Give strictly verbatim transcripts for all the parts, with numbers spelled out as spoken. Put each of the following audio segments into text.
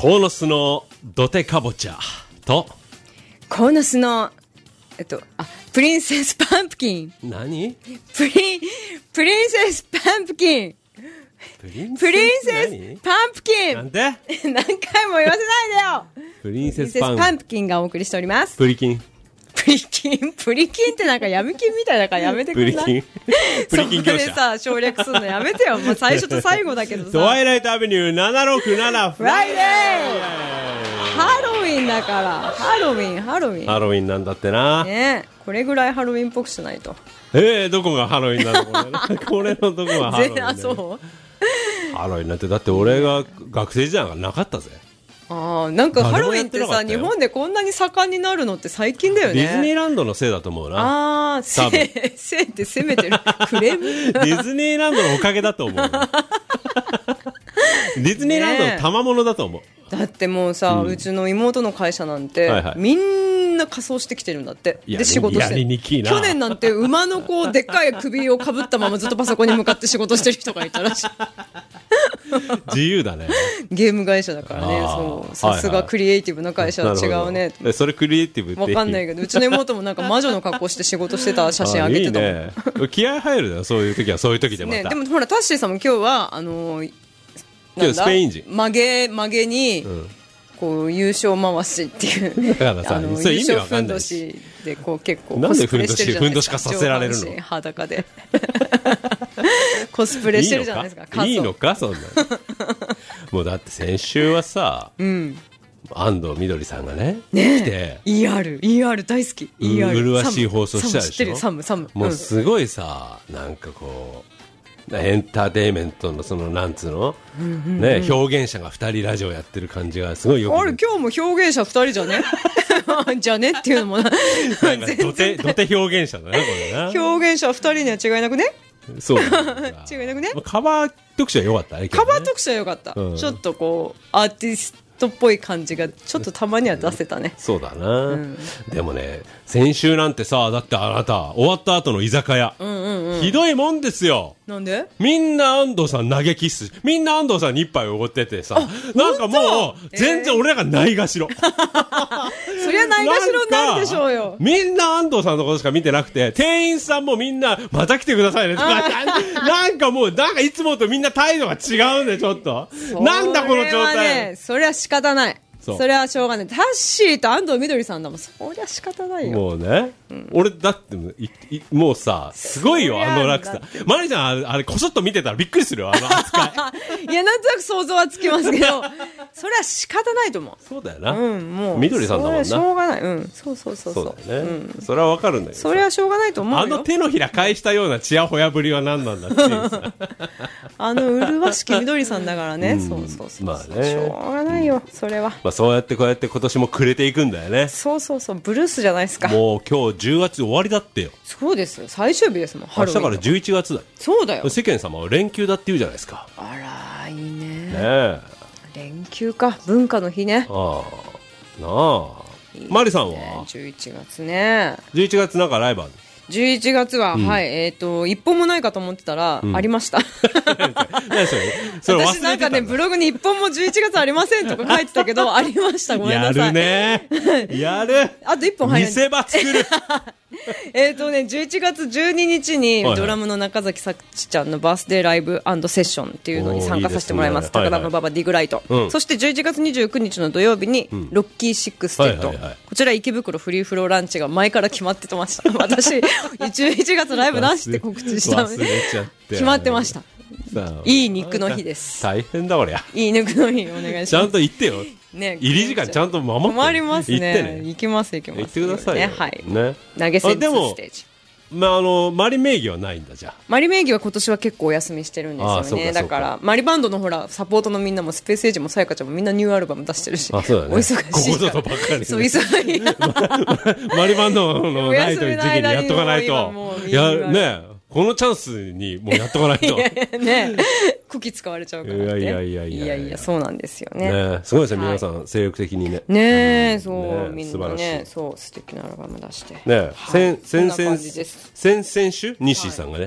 鴻巣の土手かぼちゃと鴻巣のえっとあプリンセスパンプキン何プリンプリンセスパンプキンプリンプリンセスパンプキンなんで何回も言わせないでよ。 プリンセプリンセススパンパンプキンがお送りしております。 プリキンプリキンプリキンってなんかヤミキンみたいだからやめてくプれない。 リキンプリキン業者そこでさ省略するのやめてよ。まあ、最初と最後だけどさ。 トワイライトアベニューななろくななフライデーハロウィンだからハロウィンハロウィンハロウィンなんだってな、 ねえこれぐらいハロウィンっぽくしないと。 えー、どこがハロウィンなのこれこれのどこがハロウィンぜなのあそうハロウィンなんてだって俺が学生時代がなかったぜ。 あーなんかハロウィンってさ誰もやってなかったよ日本でこんなに盛んになるのって最近だよね。 ディズニーランドのせいだと思うな。 ああせ多分いせいって攻めてるクレームディズニーランドのおかげだと思うなディズニーランドの賜物だと思う、 だってもうさ、うん、うちの妹の会社なんて、はいはい、みんな仮装してきてるんだって。で仕事してやりにきいな。 去年なんて馬のこうでっかい首をかぶったままずっとパソコンに向かって仕事してる人がいたらしい自由だね。 ゲーム会社だからね。そうさすがクリエイティブな会社は違うね。 えそれクリエイティブって分かんないけどうちの妹もなんか魔女の格好して仕事してた写真あげてたもん。いいね、 気合入るだよそういう時はそういう時でまた、 ね、でもほらタッシーさんも今日はあのー、 今日スペイン人曲げ曲げに、うんこう優勝回しっていうだからさそれ意味わかんないしでこう結構なんでふんどしふんどしかさせられるの裸でコスプレしてるじゃないですか。 いいのかそんなもうだって先週はさ、うん、安藤みどりさんが ね, ね来てイーアール イーアール 大好き イーアール麗しい放送したでしょ。 サムサムもうすごいさ、うん、なんかこうエンターテインメントのそのなんつうの、うんうんうんね、表現者がふたりラジオやってる感じがすごいよく。 あれ今日も表現者ふたりじゃねじゃねっていうのもななんか土手土手表現者だねこれな。 表現者ふたりには違いなくね。 そう違いなくね。 カバー特集は良かったね。 カバー特集は良かった、うん、ちょっとこうアーティストっぽい感じがちょっとたまには出せたね。 そうだな、うん、でもね先週なんてさだってあなた終わった後の居酒屋、うんうんうん、ひどいもんですよ。 なんでみんな安藤さん投げキッスみんな安藤さんに一杯おごっててさなんかもう全然俺らがないがしろ、えー、 そりゃないがしろになるでしょうよ。みんな安藤さんのことしか見てなくて店員さんもみんなまた来てくださいねとかなんかもうなんかいつもとみんな態度が違うんでちょっとなんだこの状態、 ね、それは仕方ない。そ, それはしょうがない。タッシーと安藤みどりさんだもん。そりゃ仕方ないよ。 もうね、うん、俺だっていいもうさすごいよあの落差。マリちゃんあれ、あれこそっと見てたらびっくりするよあの扱いいやなんとなく想像はつきますけどそれは仕方ないと思う。 そうだよな、 うん、もうみどりさんだもんな。 それはしょうがない、うん、そうそうそうそうそうだよね、 うん、 それはわかるんだけどそれはしょうがないと思うよ。 あの手のひら返したようなチヤホヤぶりは何なんだっていうさあの麗しきみどりさんだからね、うん、そうそうそう、まあね、しょうがないよそれは、 まあ、そうやってこうやって今年も暮れていくんだよね。 そうそうそうブルースじゃないですか。 もう今日じゅうがつ終わりだってよ。 そうですよ最終日ですもん。 明日からじゅういちがつだよ。 そうだよ。 世間様は連休だって言うじゃないですか。 あらいい ね, ね連休か文化の日ね。 ああなあいい、ね、マリさんはじゅういちがつね。 じゅういちがつなんかライブある。 じゅういちがつは、うん、はいえっ、ー、と一本もないかと思ってたら、うん、ありました何それそれ忘れてたんだ。 私なんかねブログに一本もじゅういちがつありませんとか書いてたけどありました。ごめんなさい。 やるねやるあと一本入る。見せ場作るえっとねじゅういちがつじゅうににちにドラムの中崎咲ちゃんのバースデーライブ&セッションっていうのに参加させてもらいます。高田馬場ディグライト、はいはい、そしてじゅういちがつにじゅうくにちの土曜日に、うん、ロッキーシックステッド、はいはいはい、こちら池袋フリーフローランチが前から決まってました私じゅういちがつライブなしって告知したので決まってました。いい肉の日です。 大変だこりゃ。 いい肉の日お願いします。 ちゃんと言ってよ、ね、入り時間ちゃんと守って困りますね。 言ってね。 行きます行きます。 言ってくださいよ、 ね、はい、 ね、 投げ銭ステージ。 まあ、あのマリ名義はないんだ。じゃあマリ名義は今年は結構お休みしてるんですよね。だからマリバンドのほらサポートのみんなもスペースエイジもさやかちゃんもみんなニューアルバム出してるし。 あ、そうだね、 お忙しいからここぞとばっかり、ね、 そう忙しいマリバンドのないという時期にやっとかないといやねこのチャンスにもうやっとかないとねこき使われちゃうからって。 いやいやいやいやいやいやいやそうなんですよね。 ねすごいですね、はい、皆さん精力的にねねえそう、 ね、 みんなねそう素敵なアルバム出してね、はい、先先先先々週西井さんがね、はい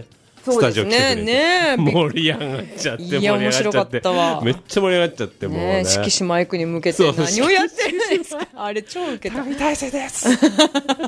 スタジオ来てくれて、 ねね盛り上がっちゃって盛り上がっちゃって、いや面白かったわ、めっちゃ盛り上がっちゃって、もうね、 ね、色紙マイクに向けて何をやってるんですかあれ超ウケた。 高木大成です高木大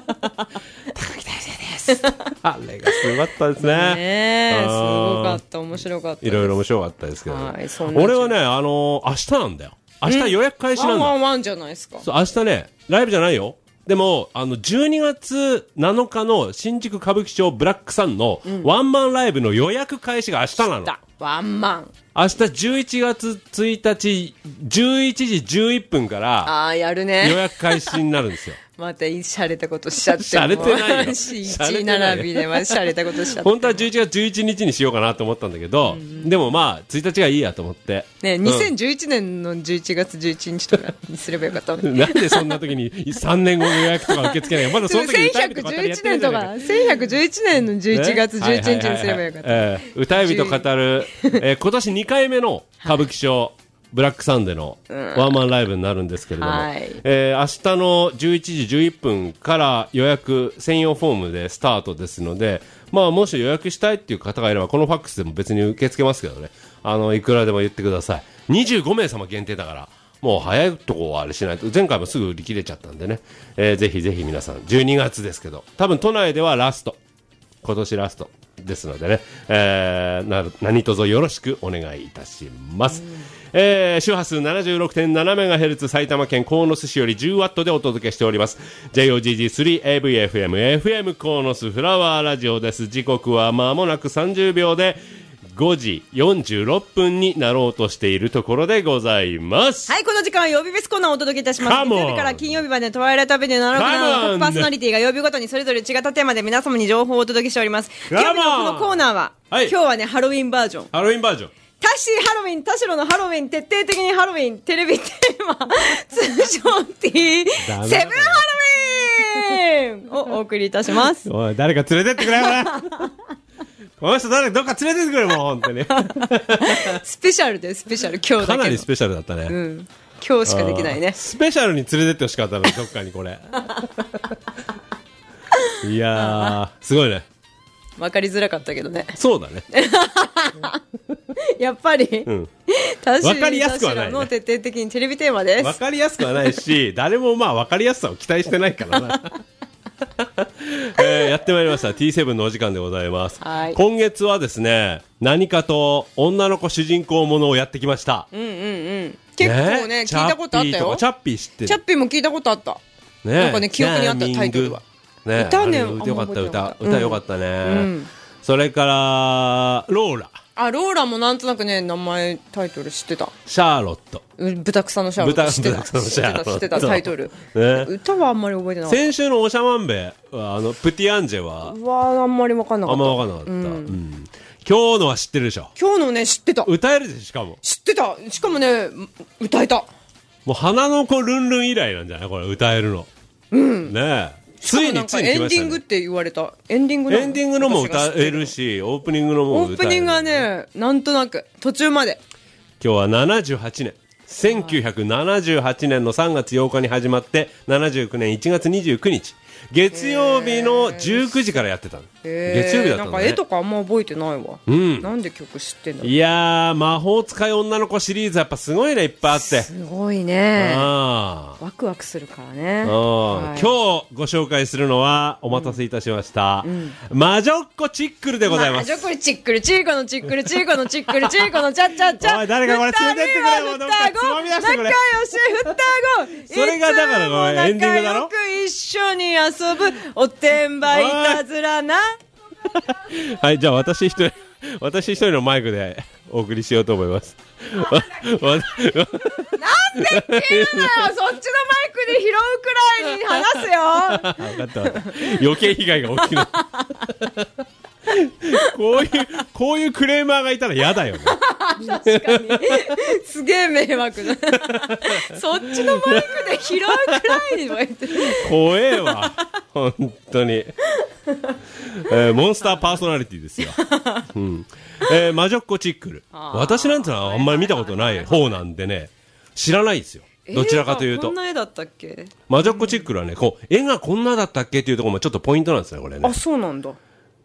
成ですあれがすごかったですね。 ねすごかった、面白かった、 いろいろ面白かったですけど、 はい、 俺はね、あのー、明日なんだよ。明日予約開始なんだ。 ワンワンワンじゃないですか。 そう、明日ね、ライブじゃないよ。でも、あの、じゅうにがつなのかの新宿歌舞伎町ブラックサンのワンマンライブの予約開始が明日なの。うん、 ワンマン。 明日じゅういちがつついたちじゅういちじじゅういっぷんからあーやるね予約開始になるんですよ。 またしゃれたことしちゃってしゃれてないよ。 いち並びでましゃれたことしちゃって本当はじゅういちがつじゅういちにちにしようかなと思ったんだけど、うん、でもまあついたちがいいやと思ってね、うん、にせんじゅういちねんのじゅういちがつじゅういちにちとかにすればよかったのになんでそんな時にさんねんごの予約とか受け付けないまだその時に歌い人語りやってるじゃないか。 せんひゃくじゅういちねんのじゅういちがつじゅういちにちにすればよかった、 えー、歌い人語る、えー、今年にかいめの歌舞伎町ブラックサンデーのワンマンライブになるんですけれども、うんはいえー、明日のじゅういちじじゅういっぷんから予約専用フォームでスタートですので、まあ、もし予約したいっていう方がいればこのファックスでも別に受け付けますけどね、あのいくらでも言ってください。にじゅうごめいさま限定だからもう早いとこはあれしないと、前回もすぐ売り切れちゃったんでね、えー、ぜひぜひ皆さんじゅうにがつですけど多分都内ではラスト、今年ラストですのでね、えー、な何卒よろしくお願いいたします。えー、周波数 ななじゅうろくてんななメガヘルツ 埼玉県鴻巣市より じゅうワット でお届けしております ジェイオージージースリーエーブイエフエム エフエム 鴻巣フラワーラジオです。時刻は間もなくさんじゅうびょうでごじよんじゅうろっぷんになろうとしているところでございます。 はい、この時間は曜日別コーナーをお届けいたします。月曜日から金曜日までトワイライトアベニューななの各パーソナリティが曜日ごとにそれぞれ違ったテーマで皆様に情報をお届けしております。今日のこのコーナーは、はい、今日はねハロウィンバージョン。 ハロウィンバージョン。 タッシーハロウィン、田代のハロウィン、徹底的にハロウィン、テレビテーマ、通称 ティーセブン ハロウィンをお送りいたします。 おい、誰か連れてってくれよな。この人誰かどっか連れてってくれもう本当に。 スペシャルでスペシャル、今日だけの。 かなりスペシャルだったね。 うん。今日しかできないね。 スペシャルに連れてってほしかったの、どっかにこれ。いやー、すごいね。 分かりづらかったけどね。 そうだね。 やっぱり、うん、 分かりやすくはない、ね、 の徹底的にテレビテーマです。 分かりやすくはないし、誰もまあ分かりやすさを期待してないからな。えー、やってまいりました ティーセブン のお時間でございます。はい、今月はですね、何かと女の子主人公ものをやってきました。 うんうんうん。結構ね、ね聞いたことあったよ。 チャッピー知ってる。 チャッピーも聞いたことあった。ね、なんかね、記憶にあったタイトルは。 ね、歌ね、よかった歌、歌よかったね、うん。それからローラ。 あ、ローラもなんとなくね、名前タイトル知ってた。 シャーロット。 豚草のシャーロット知ってた。 豚草のシャーロット。 知ってたタイトル。ね、歌はあんまり覚えてなかった。 先週のオシャマンベはあのプティアンジェは。 はあんまり分かんなかった。 あんま分かんなかった。うんうん、今日のは知ってるでしょ。 今日のね知ってた。 歌えるでしかも。 知ってた。しかもね歌えた。 もう花の子ルンルン以来なんじゃないこれ歌えるの。うん。ねえ。ついについに来ましたね。エンディングって言われた。エンディングの。エンディングのも歌えるし、オープニングのも歌える。オープニングはね、なんとなく途中まで。今日はななじゅうはちねん、せんきゅうひゃくななじゅうはちねんのさんがつようかに始まってななじゅうきゅうねんいちがつにじゅうくにち月曜日のじゅうくじからやってたの。月曜日だったのね。なんか絵とかあんま覚えてないわ。うん。なんで曲知ってんだろう。いやー、魔法使い女の子シリーズやっぱすごいね、いっぱいあって。すごいね。あワクワクするからね。はい、今日ご紹介するのはお待たせいたしました。うん、魔女っ子チックルでございます。魔女っ子チックル、チーコのチックル、チーコのチックル、チーコのチャッチャッチャ。おい、誰かこれ連れてってくれよ、どっかつまみ出してくれ。仲良し双子。それがだからこれエンディングだろ。仲良く一緒に遊ぶおてんばいたずらな。はい、じゃあ私一人私一人のマイクでお送りしようと思います。なんでっていうのよ、そっちのマイクで拾うくらいに話すよ。分かった分かった。余計被害が起きる。こういうこういうクレーマーがいたら嫌だよね。確かにすげえ迷惑だ。そっちのマイクで拾うくらいに言って怖えわ本当に、えー、モンスターパーソナリティですよ、うんえー、魔女っ子チックル。私なんてのはあんまり見たことない方なんでね、知らないですよ。どちらかというと、こんな絵だったっけ。魔女っ子チックルはね、こう絵がこんなだったっけっていうところもちょっとポイントなんですね、これね。あ、そうなんだ。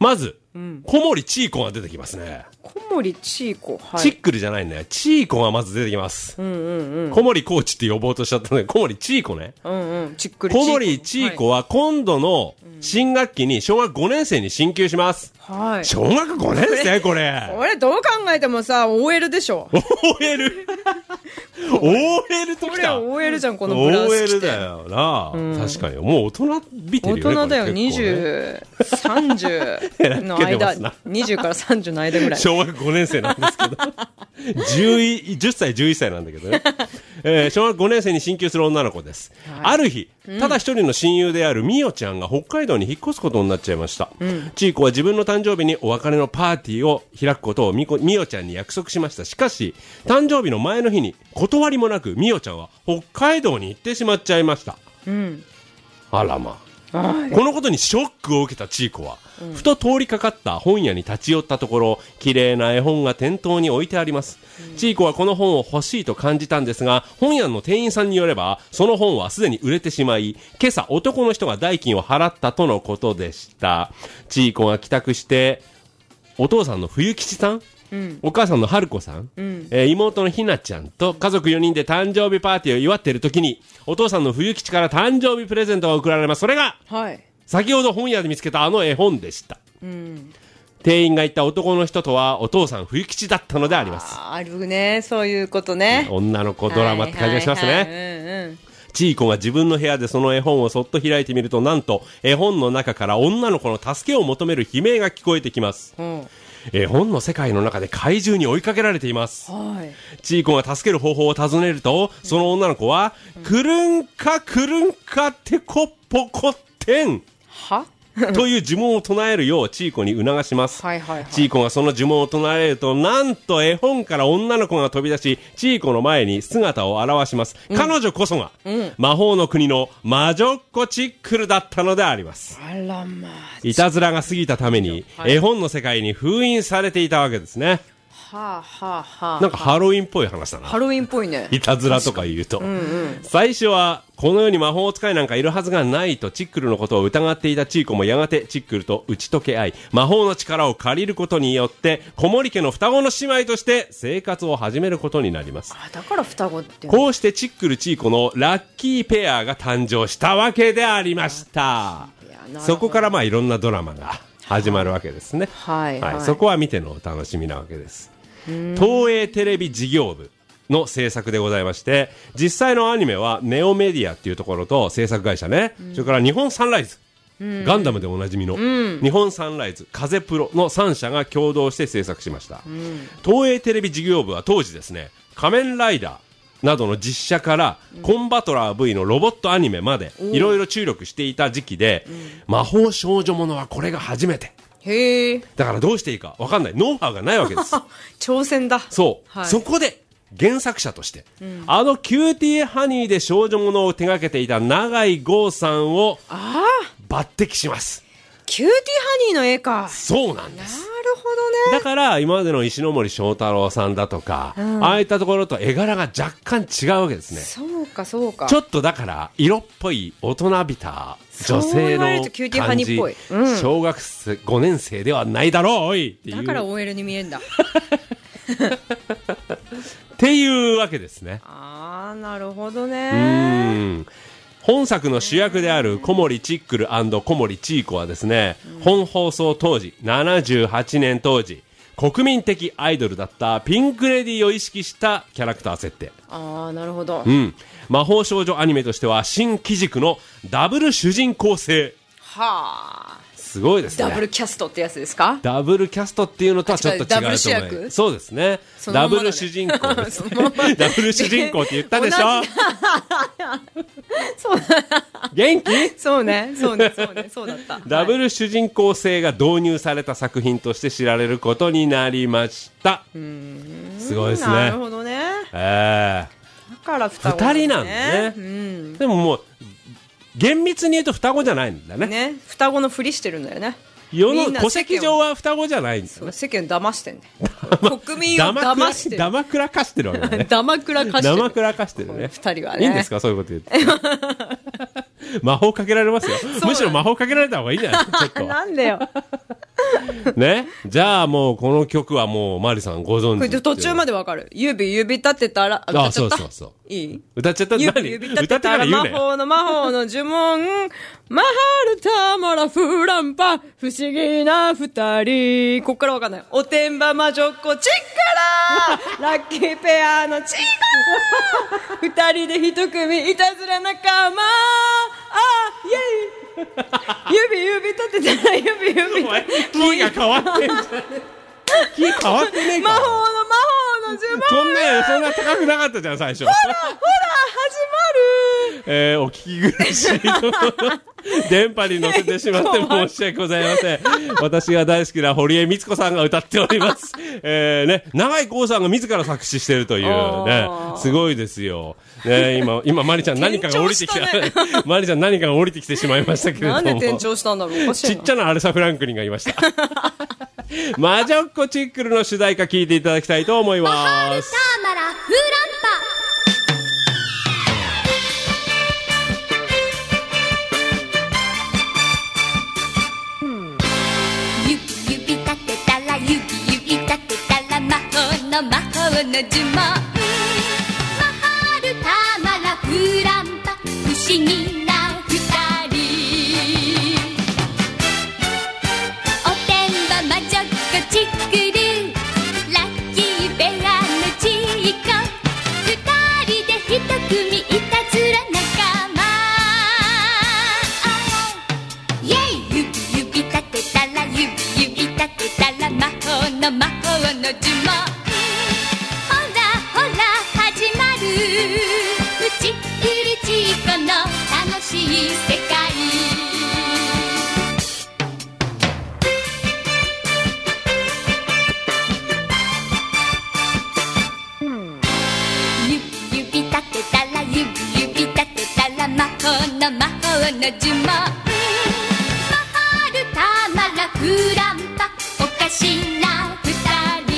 まず、うん、小森チーコが出てきますね。 小森チーコ、はい。 チックルじゃないんだよ。チーコがまず出てきます。うんうんうん、小森コーチって呼ぼうとしちゃったので、小森チーコね。 うんうん、チックルチーコ。 小森チーコは今度の新学期に小学ごねん生に進級します。はい。小学ごねん生これ。 これどう考えてもさ、オーエル でしょ。 オーエル オーエル ときた。 これ オーエル じゃん、このブラウス着て。 オーエル だよな、うん、確かに。もう大人びてるよね。 大人だよ、ね、にじゅう、さんじゅうの間、にじゅうからさんじゅうの間ぐらい。 小学ごねん生なんですけど。じゅう, じゅっさい、じゅういっさいなんだけどね。えー、小学ごねん生に進級する女の子です。はい、ある日、ただ一人の親友であるみおちゃんが北海道に引っ越すことになっちゃいました。うん、ちいこは自分の誕生日にお別れのパーティーを開くことをみこみおちゃんに約束しました。しかし、誕生日の前の日に断りもなくみおちゃんは北海道に行ってしまっちゃいました。うん、あらまあ。このことにショックを受けたチーコは、うん、ふと通りかかった本屋に立ち寄ったところ、綺麗な絵本が店頭に置いてあります。うん、チーコはこの本を欲しいと感じたんですが、本屋の店員さんによれば、その本はすでに売れてしまい、今朝男の人が代金を払ったとのことでした。チーコが帰宅して、お父さんの冬吉さん、うん、お母さんの春子さん、うん、えー、妹のひなちゃんと家族よにんで誕生日パーティーを祝っているときに、お父さんの冬吉から誕生日プレゼントが贈られます。それが、はい、先ほど本屋で見つけたあの絵本でした。うん、店員が言った男の人とはお父さん冬吉だったのであります。 あ、あるね、そういうことね。 女の子ドラマって感じがしますね。チーコが自分の部屋でその絵本をそっと開いてみると、なんと絵本の中から女の子の助けを求める悲鳴が聞こえてきます。うん、絵本の世界の中で怪獣に追いかけられています。はい、チーコが助ける方法を尋ねると、その女の子は、うん、くるんかくるんかってこっぽこってんはという呪文を唱えるようチーコに促します。はいはいはい、チーコがその呪文を唱えると、なんと絵本から女の子が飛び出し、チーコの前に姿を現します。うん、彼女こそが、うん、魔法の国の魔女っ子チックルだったのであります。 あらまあ、 いたずらが過ぎたために、絵本の世界に封印されていたわけですね。 はあはあはあ、 なんかハロウィンっぽい話だな。 ハロウィンっぽいね。 いたずらとか言うと、うんうん、最初はこの世に魔法使いなんかいるはずがないとチックルのことを疑っていたチーコも、やがてチックルと打ち解け合い、魔法の力を借りることによって小森家の双子の姉妹として生活を始めることになります。 あ、だから双子って。 こうしてチックルチーコのラッキーペアが誕生したわけでありました。そこからまあいろんなドラマが始まるわけですね。はい、はいはい、そこは見てのお楽しみなわけです。東映テレビ事業部の制作でございまして、実際のアニメはネオメディアっていうところと制作会社ね、うん、それから日本サンライズ、うん、ガンダムでおなじみの、うん、日本サンライズ、風プロのさん社が共同して制作しました。うん、東映テレビ事業部は当時ですね、仮面ライダーなどの実写から、うん、コンバトラー V のロボットアニメまでいろいろ注力していた時期で、うん、魔法少女ものはこれが初めて。へー。だからどうしていいか分かんない、ノウハウがないわけです。 挑戦だ。 そう、はい、そこで原作者として、うん、あのキューティーハニーで少女ものを手掛けていた永井豪さんを抜擢します。 キューティーハニーの絵か。 そうなんです。 なるほどね。 だから今までの石ノ森章太郎さんだとか、うん、ああいったところと絵柄が若干違うわけですね。 そうかそうか。 ちょっとだから色っぽい大人びた女性の感じ、うん、小学生ごねん生ではないだろうおいっていう。 だから オーエル に見えんだ。 っていうわけですね。 ああ、なるほどね。 うん、本作の主役である小森チックル&小森チーコはですね、うん、本放送当時ななじゅうはちねん当時国民的アイドルだったピンクレディーを意識したキャラクター設定。 ああ、なるほど。 うん、魔法少女アニメとしては新機軸のダブル主人公性。 はあ、 すごいですね。 ダブルキャストってやつですか？ ダブルキャストっていうのとはちょっと違うと思う。 ダブル主役？ そうですね。ダブル主人公です。ダブル主人公って言ったでしょ。 そう元気？ そうね、そうね、そうね、そうだった。 ダブル主人公性が導入された作品として知られることになりました。うーん、すごいですね。 なるほどね。 えー、だから双子なんね。二人なんだね。うん、でももう厳密に言うと双子じゃないんだね。 ね、双子のふりしてるんだよね。 世の戸籍上は双子じゃないんですよ、ね。 世間騙してんね。国民を騙してる。 だまくらかしてるわけね。 だまくらかしてる。 だまくらかしてるね。 二人はね。 いいんですか、そういうこと言って。魔法かけられますよ。むしろ魔法かけられた方がいいんじゃないちょっと。 なんでよ。 ね。じゃあもうこの曲はもうマリさんご存知。 これ途中までわかる。指指立てたら、 あ、そうそうそう。 いい？ 歌っちゃった。 指指立てたら魔法の魔法の呪文。マハルタマラフランパ、不思議な二人。こっからわかんない。おてんば魔女っ子チッカラーラッキーペアのチーカラー二人で一組いたずら仲間。あー、イェイ指指立てたら指指立てたらキーが変わってんじゃん。キー変わってねえか。 魔法の魔法の呪文。 そんな、そんな高くなかったじゃん、最初。ほら、 ほら、始まる。 えー、お聞き苦しい。電波に乗せてしまって申し訳ございません。私が大好きな堀江光子さんが歌っております。えー、ね、長井光さんが自ら作詞してるというね、すごいですよ。ね、今、今、マリちゃん何かが降りてきた。ね、マリちゃん何かが降りてきてしまいましたけれども。 なんで転調したんだろう。おかしいな。 ちっちゃなアレサ・フランクリンがいました。魔女っ子チックルの主題歌聞いていただきたいと思います。 マハルタマラフランパ。魔法の呪文。マハルタマラフランパ、不思議な二人。おてんば魔女っ子チックル、ラッキーベアのチーコ。二人で一組いたずら仲間。イェイ、指指立てたら指指立てたら魔法の魔法の呪文。チックルチーコの楽しい世界。指指立てたら指指立てたら魔法の魔法の呪文。マハルタマラフランパ、おかしな二人。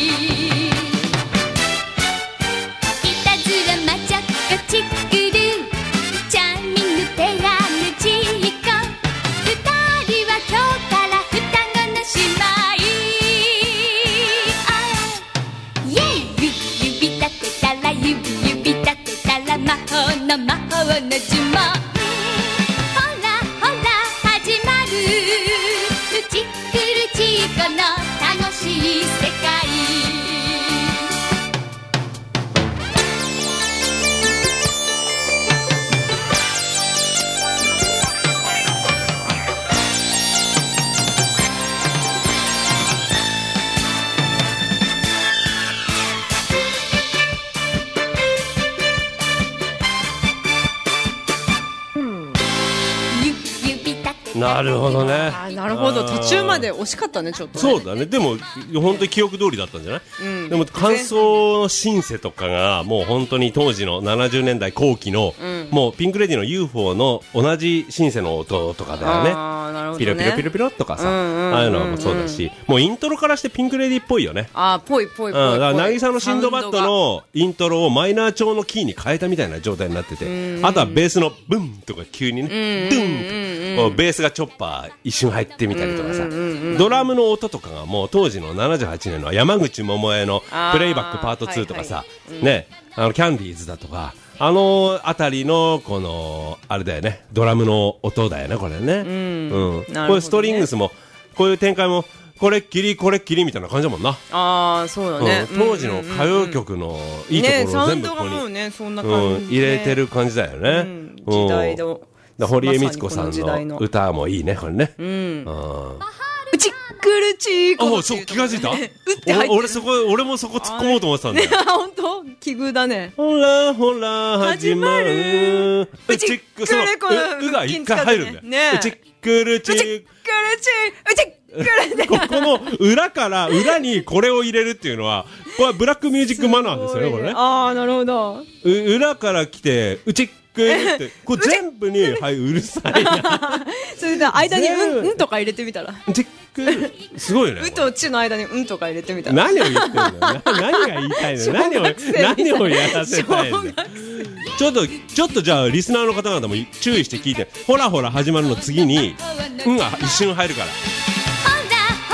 チックルチャーミングペアのチーコ。二人は今日から双子の姉妹。イェイ、指指立てたら指指立てたら魔法の魔法の呪文。ほらほら始まる。チックルチーコの楽しい世界。 なるほどね。 あ、なるほど。途中まで惜しかったね、ちょっと、ね。 そうだね。でも本当に記憶通りだったんじゃない？うん、でも感想のシンセとかがもう本当に当時のななじゅうねんだいこう期の、うん、もうピンクレディの ユーフォー の同じシンセの音とかだよね。 あ、なるほどね。 ピロピロピロピロとかさ、うんうんうんうん、ああいうのもそうだし、もうイントロからしてピンクレディっぽいよね。 あ、ぽいぽいぽいぽい。 うん、だから渚のシンドバッドのイントロをマイナー調のキーに変えたみたいな状態になってて、うんうん、あとはベースのブンとか急にね、ドゥンと、ベースがチョッパー一瞬入ってみたりとかさ、うんうんうんうん、ドラムの音とかがもう当時のななじゅうはちねんの山口百恵のプレイバックパートツーとかさ、はいはい、ね、あのキャンディーズだとか、あのあたりのこのあれだよね、ドラムの音だよね、これね。うん、うん、ね、これストリングスもこういう展開もこれっきりこれっきりみたいな感じだもんな。 ああ、そうだね、 うん、当時の歌謡曲のいいところを全部ここに、 ね、サウンドがもうね、そんな感じ、ね、 うん、入れてる感じだよね。うん、 時代の堀江光子さんの歌もいいね、これね。うん。 うちっくるちーこ。 あ、そう、気がついた。俺そこ、俺もそこ突っ込もうと思ってたんだよ。 本当？奇遇だね。 ほらほら始まる。 うちっくるこのうが一回入るんだよ。ね。うちっくるち。うちっくるち。うちっくる。ここの裏から裏にこれを入れるっていうのは、これはブラックミュージックマナーですよね、これね。 ああ、なるほど。 裏から来て、うちっってこれ全部にはいうるさいな。 それで間にうんうんとか入れてみたら。 チェックすごいね。 うとちの間にうんとか入れてみたら。 何を言ってんの？何が言いたいの？何を何をやらせたいの？ちょっとちょっとじゃあリスナーの方々も注意して聞いて。ほらほら始まるの次にうんが一瞬入るから。 ほら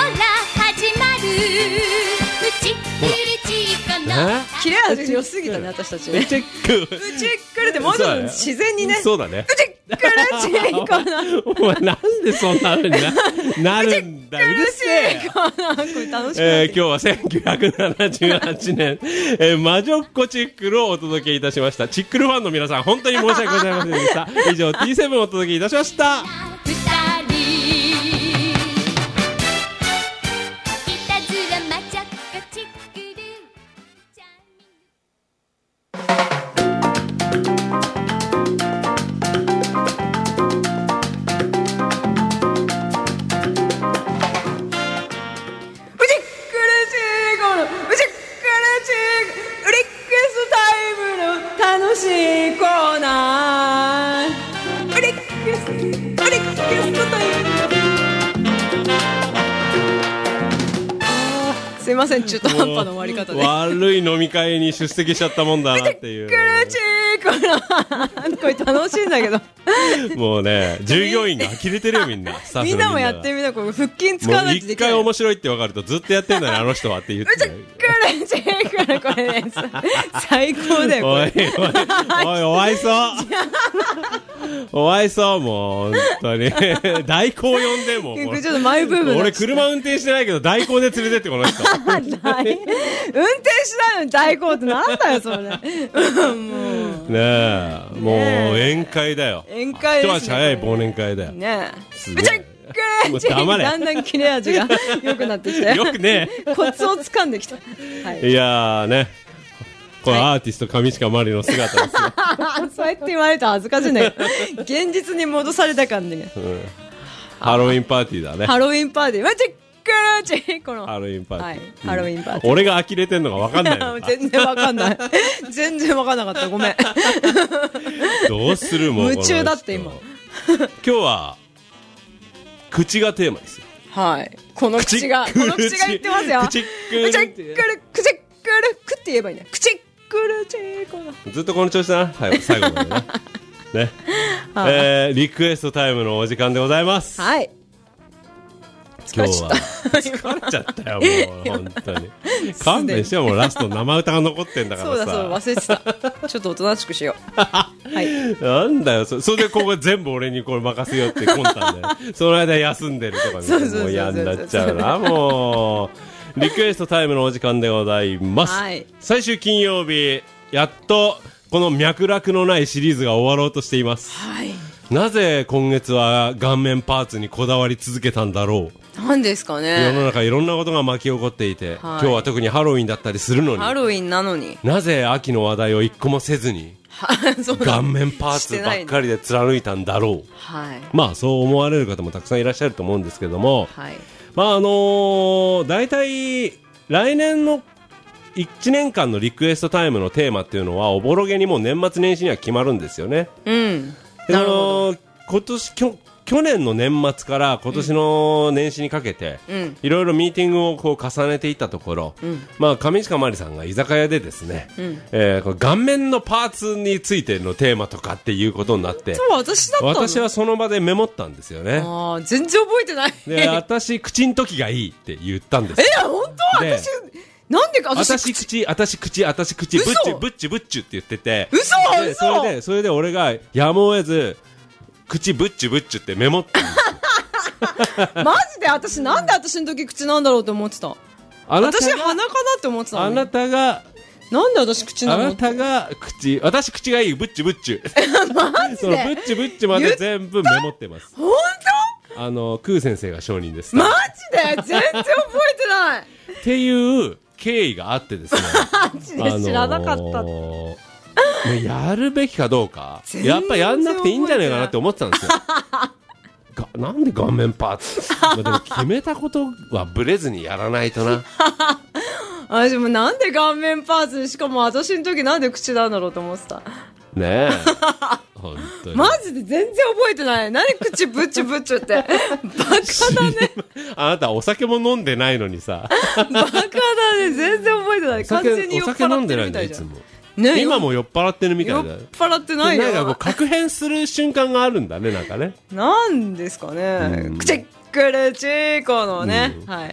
切れ味良すぎたね、私たちね。 うちっくうちっくるってもうちょっと自然にね。 そうだね。 うちっくるちーかな。 お前なんでそんな風にななるんだ。うるせえ。 これ楽しみ。 えー、今日はせんきゅうひゃくななじゅうはちねん、えー、魔女っ子チックルをお届けいたしました。チックルファンの皆さん、本当に申し訳ございませんでした。以上 ティーセブン をお届けいたしました。 すいません、中途半端な終わり方で悪い飲み会に出席しちゃったもんだなっていう。 これ楽しいんだけどもうね、従業員が呆れてるよ、みんな。スタッフのみんなみんなもやってみた。これ腹筋使わないとできない。 一回面白いって分かるとずっとやってんだね、あの人はって言って。 これね、最高だよ。 おいおいおい、お愛想お愛想、もう本当に代行呼んでもちょっとマイブーム。 俺車運転してないけど代行で連れてって、この人運転しないのに代行ってなんだよそれ。もうねえ、もう宴会だよ。 宴会ですね。 一足早い忘年会だよねえ。 すげえ。もう黙れ。 だんだん切れ味が良くなってきたよ。 よくね。 コツを掴んできた。 はい、いやーね。これアーティスト上近まりの姿ですよ。 そうやって言われると恥ずかしいんだけど、現実に戻された感じが、うん、 ハロウィンパーティーだね。 ハロウィンパーティー。マジックラチこのハロウィンパーティー。 はい、うん、ハロウィンパーティー。 俺が呆れてんのが分かんないのか。 全然分かんない。全然分かんなかった。ごめん。 どうするもん。 夢中だって今。 今日は口がテーマですよ。 はい。この口が、この口が言ってますよ。口っくる、口っくる、口っくる、くって言えばいいね。口っくるチーコだ。 ずっとこの調子だな。はい、最後までね。ね。えー、リクエストタイムのお時間でございます。 はい。 今日は疲れちゃったよ、もう本当に。勘弁してよ、もうラスト生歌が残ってんだからさ。 そうだそうだ、忘れてた。ちょっとおとなしくしよう。はい。 なんだよ、そそれでここ全部俺にこれ任せようって魂胆で、その間休んでるとか見てもう嫌になっちゃうな、もう。リクエストタイムのお時間でございます。はい、最終金曜日、やっとこの脈絡のないシリーズが終わろうとしています。はい。なぜ今月は顔面パーツにこだわり続けたんだろう。 なんですかね。 世の中いろんなことが巻き起こっていて、はい、今日は特にハロウィンだったりするのに、 ハロウィンなのになぜ秋の話題を一個もせずに顔面パーツばっかりで貫いたんだろう。はい、まあそう思われる方もたくさんいらっしゃると思うんですけども、はい、まああのー、大体来年のいちねんかんのリクエストタイムのテーマっていうのはおぼろげにもう年末年始には決まるんですよね。うん、なるほど。今年きょ去年の年末から今年の年始にかけて、いろいろミーティングをこう重ねていったところ、うん、まあ、上近まりさんが居酒屋でですね、うん、えー、これ顔面のパーツについてのテーマとかっていうことになって、 そう私だったの？ 私はその場でメモったんですよね。 あ、全然覚えてない。 で、私口ん時がいいって言ったんですよ。 え、本当？私なんでか私口、私口、私口、ぶっちゅ、ぶっちゅ、ぶっちゅって言ってて、 嘘でそれで、それで俺がやむを得ず、口ぶっちゅぶっちゅってメモったんですよ。 マジで私なんで私の時口なんだろうと思ってた。私鼻かなって思ってたの、ね、 あなたがなんで私口なの？ あなたが口、私口がいい、ぶっちゅぶっちゅ。 マジでそのぶっちゅぶっちゅまで全部メモってます。 本当？ あのクー先生が証人です。 マジで全然覚えてない。 っていう経緯があってですね。 マジで知らなかった。あのーやるべきかどうかやっぱやんなくていいんじゃないかなって思ってたんですよ。がなんで顔面パーツまあでも決めたことはブレずにやらないとな。 あ、でもなんで顔面パーツ、しかも私の時なんで口なんだろうと思ってたねえ。本当にマジで全然覚えてない。何口ブッチュブッチュってバカだね。 あなたお酒も飲んでないのにさ。 バカだね、全然覚えてない。完全に酔っ払ってるみたいじゃん。 ね、今も酔っ払ってるみたいだ。 酔っ払ってないよ。 なんかこう確変する瞬間があるんだね、なんかね。 なんですかね。くちっくるちーこのね、うん、はい。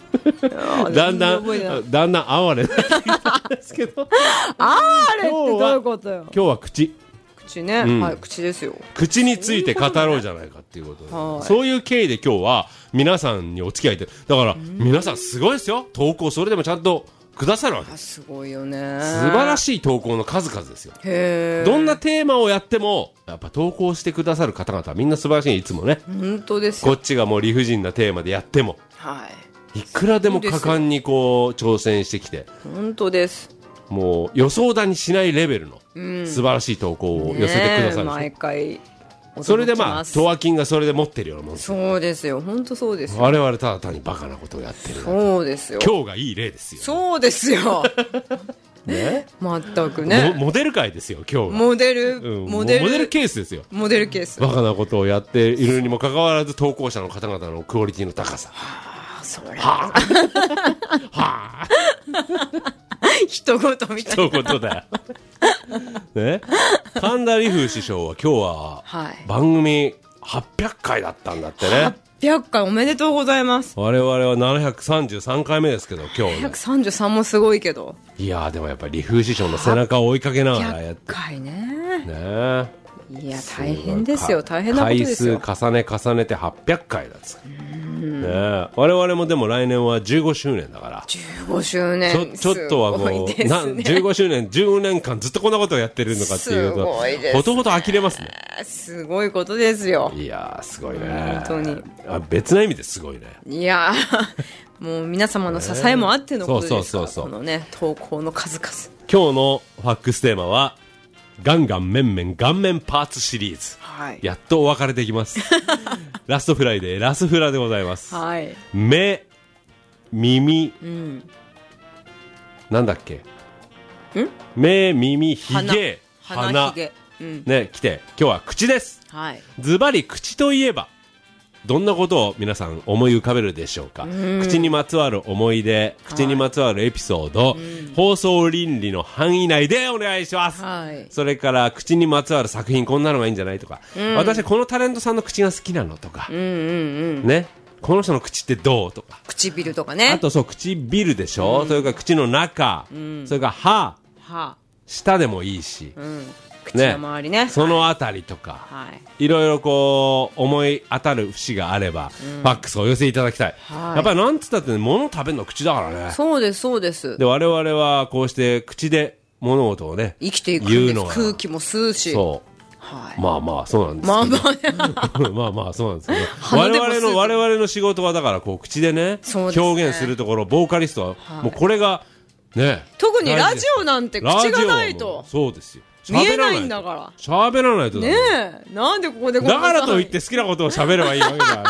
だんだんだんだん哀れになってきたんですけど哀れってどういうことよ。 今日は口口ね、うん、はい、口ですよ。 口について語ろうじゃないかっていうことで、はい、そういう経緯で今日は皆さんにお付き合いで、だから皆さんすごいですよ、投稿それでもちゃんとくださるわけです。 すごいよね。 素晴らしい投稿の数々ですよ。へー。どんなテーマをやってもやっぱ投稿してくださる方々はみんな素晴らしい。いつもね、 本当ですよ。 こっちがもう理不尽なテーマでやっても、はい、いくらでも果敢にこう挑戦してきて、 本当です。 もう予想だにしないレベルの素晴らしい投稿を寄せてくださる、ね、 毎回それでまあトワキンがそれで持ってるようなもんです。 そうですよ、本当そうですよ。 我々ただ単にバカなことをやってる。 そうですよ。 今日がいい例ですよ。 そうですよね、全くね、 モデル界ですよ今日が。 モデル、 うん、モデルモデルケースですよ。 モデルケース。 バカなことをやっているにもかかわらず投稿者の方々のクオリティの高さ。 はあ、それはあはあ一言みたいな。 一言だよね。神田理風師匠は今日は番組はっぴゃっかいだったんだってね。 はっぴゃっかいおめでとうございます。 我々はななひゃくさんじゅうさんかいめですけど今日、ね、 ななひゃくさんじゅうさんもすごいけど、 いやーでもやっぱり理風師匠の背中を追いかけながらやってはっぴゃっかいね。 ねいや大変ですよ、大変なことですよ。 回数重ね重ねてはっぴゃっかいだっつう、ね、我々もでも来年はじゅうごしゅうねんだからじゅうごしゅうねんちょちょっとはもう、ね、なじゅうごしゅうねんじゅうねんかんずっとこんなことをやってるのかっていうとほとほと呆れますね。 すごいことですよ。 いやーすごいね、 本当に。 あ別な意味ですごいね。 いやもう皆様の支えもあってのことですから、このね投稿の数々。 今日のファックステーマはガンガンメンメン顔面パーツシリーズ、はい、やっとお別れできますラストフライデーラスフラでございます、はい、目耳、うん、なんだっけん目耳ひげ鼻、鼻ひげ、うん、ね来て今日は口です、はい、ズバリ口といえばどんなことを皆さん思い浮かべるでしょうか。う口にまつわる思い出、口にまつわるエピソード、はい、放送倫理の範囲内でお願いします、はい、それから口にまつわる作品こんなのがいいんじゃないとか、うん、私このタレントさんの口が好きなのとか、うんうんうん、ねこの人の口ってどうとか、 唇とかね、 あとそう唇でしょ、うん、それから口の中、うん、それから歯、歯舌でもいいし、うん口の周りね、そのあたりとか、はい、いろいろこう思い当たる節があれば、うん、ファックスをお寄せいただきたい、はい、やっぱりなんつったって、ね、物を食べるのは口だからね。 そうですそうです。 で我々はこうして口で物事をね生きていくんです。言うのが空気も吸うし、そう、 はい、まあまあそうなんですけど、まあまあまあまあそうなんですけど我々の我々の仕事はだからこう口でね、ね表現するところ、ボーカリストは、はい、もうこれがね、 特にラジオなんて口がないとそうですよ、 見えないんだから。 喋らないとねえ、なんでここでだからといって好きなことを喋ればいいわけだから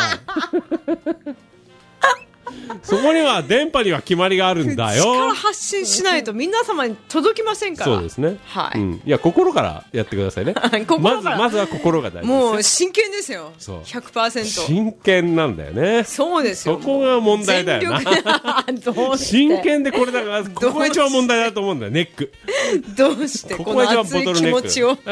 そこには電波には決まりがあるんだよ。 口から発信しないと皆様に届きませんから。 そうですね、 はい、 うん、いや心からやってくださいねまずまずは心が大事ですよ。 もう真剣ですよ。そう ひゃくパーセント真剣なんだよね。 そうですよ。 そこが問題だよなどうして真剣でこれだからここが一番問題だと思うんだよ。ネックどうしてこの熱い気持ちをね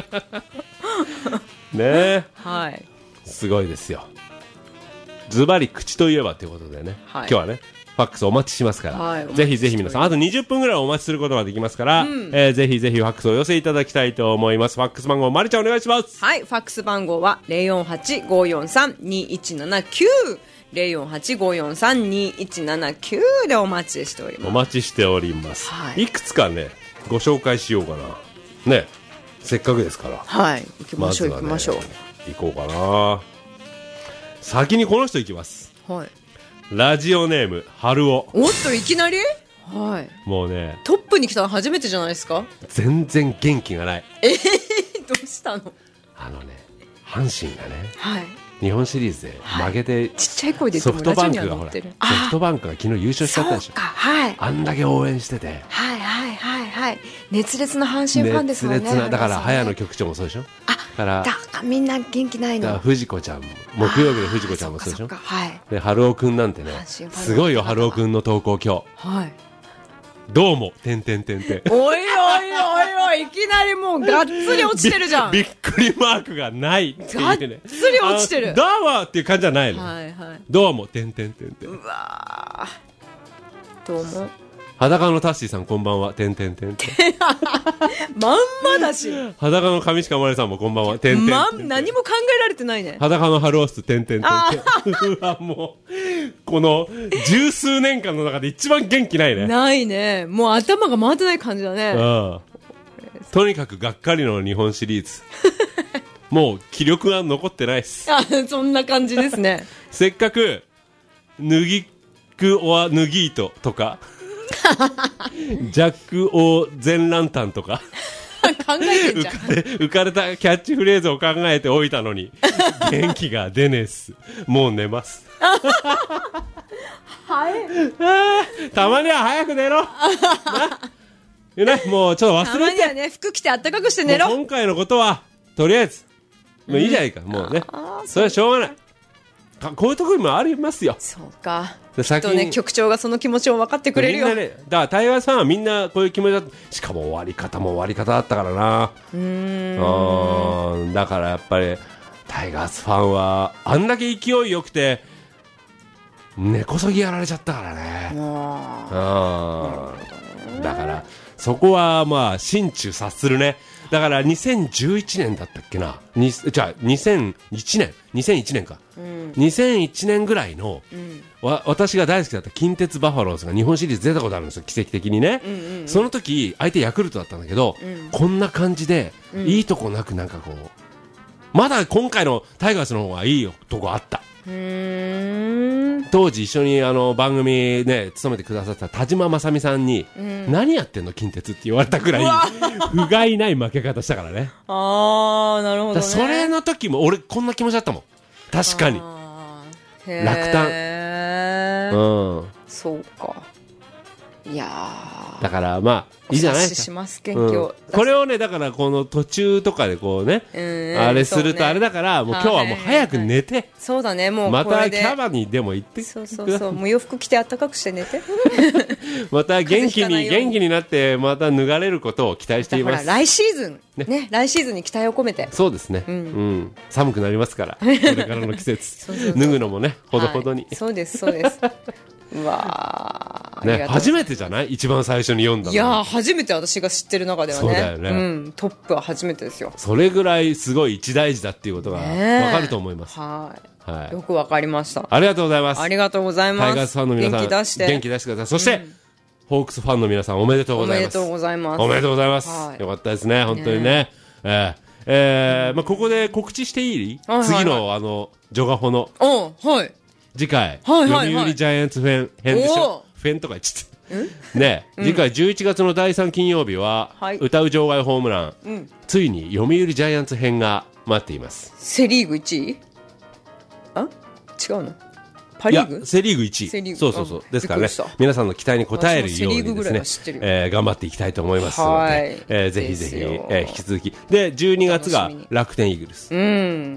え、 はい、 すごいですよ。ズバリ口といえばということでね、はい、今日はねファックスお待ちしますから、はい、ぜひぜひ皆さんあとにじゅっぷんぐらいお待ちすることができますから、うん、えー、ぜひぜひファックスをお寄せいただきたいと思います。ファックス番号まりちゃんお願いします。 はい、ファックス番号は ゼロよんはち ごよんさん にいちななきゅう ゼロよんはち ごよんさん にいちななきゅう でお待ちしております。 お待ちしております、はい、いくつかねご紹介しようかなね、せっかくですから。 はい、行きましょう、まずはね、行きましょう。 行こうかな。先にこの人行きます。はい、ラジオネーム春尾。 おっといきなり、はい、 もうねトップに来たの初めてじゃないですか。 全然元気がない。 えー、どうしたの。 あのね阪神がね、はい、日本シリーズで負けて、はい、 ちっちゃい声でソフトバンクがほらソフトバンクが昨日優勝しちゃったでしょ。はい、あんだけ応援してて、 はいはいはいはい、熱烈な阪神ファンですもんね。 熱烈な、だから早野局長もそうでしょ。あ、 だからだからみんな元気ないの。だから藤子ちゃんも木曜日の藤子ちゃんもそうでしょ。はい、で春尾くんなんてねすごいよ。春尾くんの投稿今日、はい、どうもてんてんてんてんおいおいおいおい、いきなりもうがっつり落ちてるじゃん。 び, びっくりマークがないっていうね。 がっつり落ちてる。 どうもっていう感じじゃないの。はいはい、どうもてんてんてんてん。 うわどうも。 裸のタッシーさんこんばんは。てんてんてんてん。 まんまだし。 裸の上鹿まりさんもこんばんは。てんてんてん。 まん、何も考えられてないね。 裸のハロースてんてんてんてん。うわ、もう、この十数年間の中で一番元気ないね。 ないね。もう頭が回ってない感じだね。 ああ、とにかくがっかりの日本シリーズ。もう気力が残ってないっす。 あ、そんな感じですね。 せっかく、脱ぎくオア脱ぎートとか、ジャック・オー・ゼンランタンとか考えてんじゃん。 浮かれたキャッチフレーズを考えておいたのに元気が出ねえっす。もう寝ます。 はい。 たまには早く寝ろ。な、もうちょっと忘れて。たまにはね、服着てあったかくして寝ろ。 今回のことはとりあえずもういいじゃないか、うん、もうね。それはしょうがない。こういうところにもありますよ。 そうか。きっとね、局長がその気持ちを分かってくれるよ。 みんなね、だからタイガーさんはみんなこういう気持ちだった。しかも終わり方も終わり方だったからな。うーん。だからやっぱりタイガースファンはあんだけ勢いよくて根こそぎやられちゃったからね。ああ。だからそこはまあ心中察するね。だからにせんじゅういちねんだったっけな、にじゃあにせんいちねんにせんいちねんか、うん、にせんいちねんぐらいの、うん、わ私が大好きだった近鉄バファローズが日本シリーズ出たことあるんですよ、奇跡的にね、うんうんうん、その時相手ヤクルトだったんだけど、うん、こんな感じで、うん、いいとこなくなんかこうまだ今回のタイガースの方がいいとこあった。うーん、当時一緒にあの番組ね務めてくださった田島正美さんに、うん、何やってんの近鉄って言われたくらい不甲斐ない負け方したからね。あー、なるほどね。それの時も俺こんな気持ちだったもん。確かに落胆。うん、そうか。いやだからまあいいじゃないですか。します元気を、うん、これをねだからこの途中とかでこうね、うん、あれするとあれだから、ね、もう今日はもう早く寝て、はいはいはい、そうだね、もうまたキャバにでも行って、そうそうそう、もう洋服着てあったかくして寝てまた元気に元気になってまた脱がれることを期待しています。来シーズン ね, ね来シーズンに期待を込めて。そうですね、うんうん、寒くなりますからこれからの季節そうそうそう、脱ぐのもねほどほどに、はい、そうですそうですうわね、初めてじゃない一番最初に読んだの。いや初めて、私が知ってる中ではね。そうだよね、うん、トップは初めてですよ。それぐらいすごい一大事だっていうことが分かると思います、はい、はい、よく分かりました。ありがとうございます。ありがとうございます。タイガースファンの皆さん元気出して元気出してください。そして、うん、ホークスファンの皆さんおめでとうございます。おめでとうございます。おめでとうございます、はい、よかったですね本当にね、ねえーえーまあ、ここで告知していい、はいはいはい、次のあのジョガホのお、はい、次回、はいはいはい、読売ジャイアンツ編編でしょ。フェンとか言っちゃってね、うん、次回じゅういちがつのだいさん金曜日は、はい、歌う場外ホームラン、うん、ついに読売ジャイアンツ編が待っています。セリーグいちいあ違うのパリーグ。いやセリーグいちい、そうそうそう、ですからね皆さんの期待に応えるようにですね、えー、頑張っていきたいと思いますので、はい、えー、ぜひぜひ、えー、引き続きでじゅうにがつが楽天イーグルス、うん、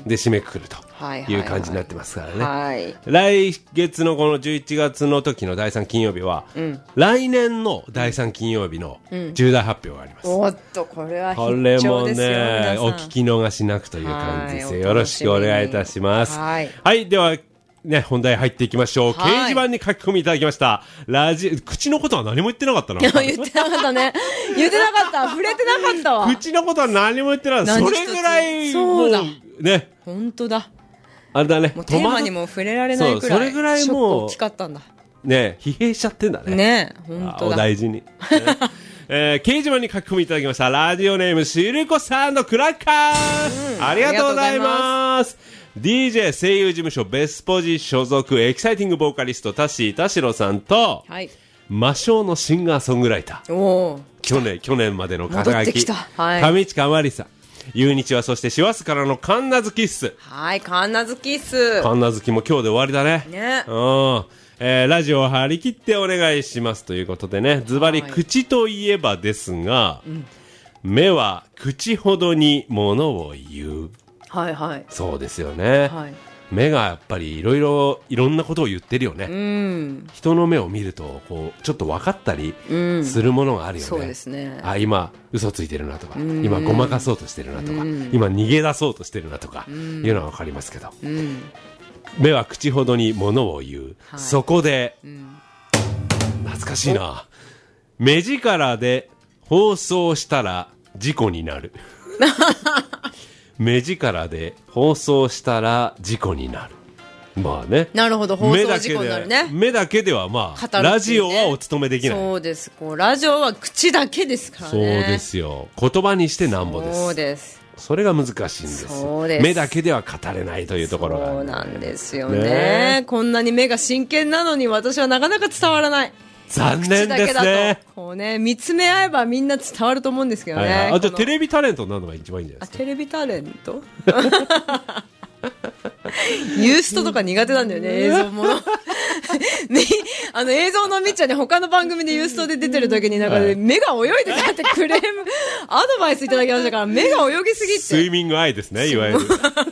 で締めくくるという感じになってますからね、はいはいはい、来月のこのじゅういちがつの時のだいさん金曜日は、うん、来年のだいさん金曜日の重大発表があります、うん、おっとこれは必聴ですよ。これもねお聞き逃しなくという感じですよ。よろしくお願いいたします。はい、はい、ではね、本題入っていきましょう。掲示板に書き込みいただきました。ラジ口のことは何も言ってなかったな。言ってなかったね。言ってなかった。触れてなかったわ。口のことは何も言ってなかった。それぐらいもう、ね。本当だ。あれだね。もうテーマにも触れられないくらい。そう、それぐらいもう。ショック大きかったんだ。ね、疲弊しちゃってんだね。ね、本当だ。お大事に。ねえー、掲示板に書き込みいただきました。ラジオネームシルコサンドクラッカー、うん、ありがとうございます。ディージェー 声優事務所ベスポジ所属エキサイティングボーカリスト田椎田代さんと、はい、魔性のシンガーソングライター、お去年去年までの肩書き、はい、上近まりさん、ゆうにちは、そして師走からのカンナズキッス、はい、カンナズキッス、カンナズキも今日で終わりだね。ね、うん、えー、ラジオを張り切ってお願いしますということでね、ズバリ口といえばですが、うん、目は口ほどにものを言う。はいはい、そうですよね、はい、目がやっぱりいろいろいろんなことを言ってるよね、うん、人の目を見るとこうちょっと分かったりするものがあるよね、うん、そうですね。あ、今嘘ついてるなとか、うん、今ごまかそうとしてるなとか、うん、今逃げ出そうとしてるなとか、うん、いうのは分かりますけど、うん、目は口ほどにものを言う、はい、そこで、うん、懐懐かしいな。目力で放送したら事故になる。目力で放送したら事故になる。まあね。 なるほど、放送事故になるね。 目だけではまあ、ね、ラジオはお務めできない。 そうです。こうラジオは口だけですからね。 そうですよ。言葉にしてなんぼです。 そうです。 それが難しいんです。そうです。目だけでは語れないというところが、ね。 そうなんですよ ね, ね。こんなに目が真剣なのに私はなかなか伝わらない。 残念ですね。 こうね、見つめ合えばみんな伝わると思うんですけどね。はいはい、 あ、じゃあテレビタレントになるのが一番いいんじゃないですか。 あ、テレビタレントユーストとか苦手なんだよね、映像もの。あの映像のみっちゃんに他の番組でユーストで出てる時になんか、ね、目が泳いでたってクレーム、アドバイスいただきましたから、目が泳ぎすぎて。 スイミングアイですね、いわゆる。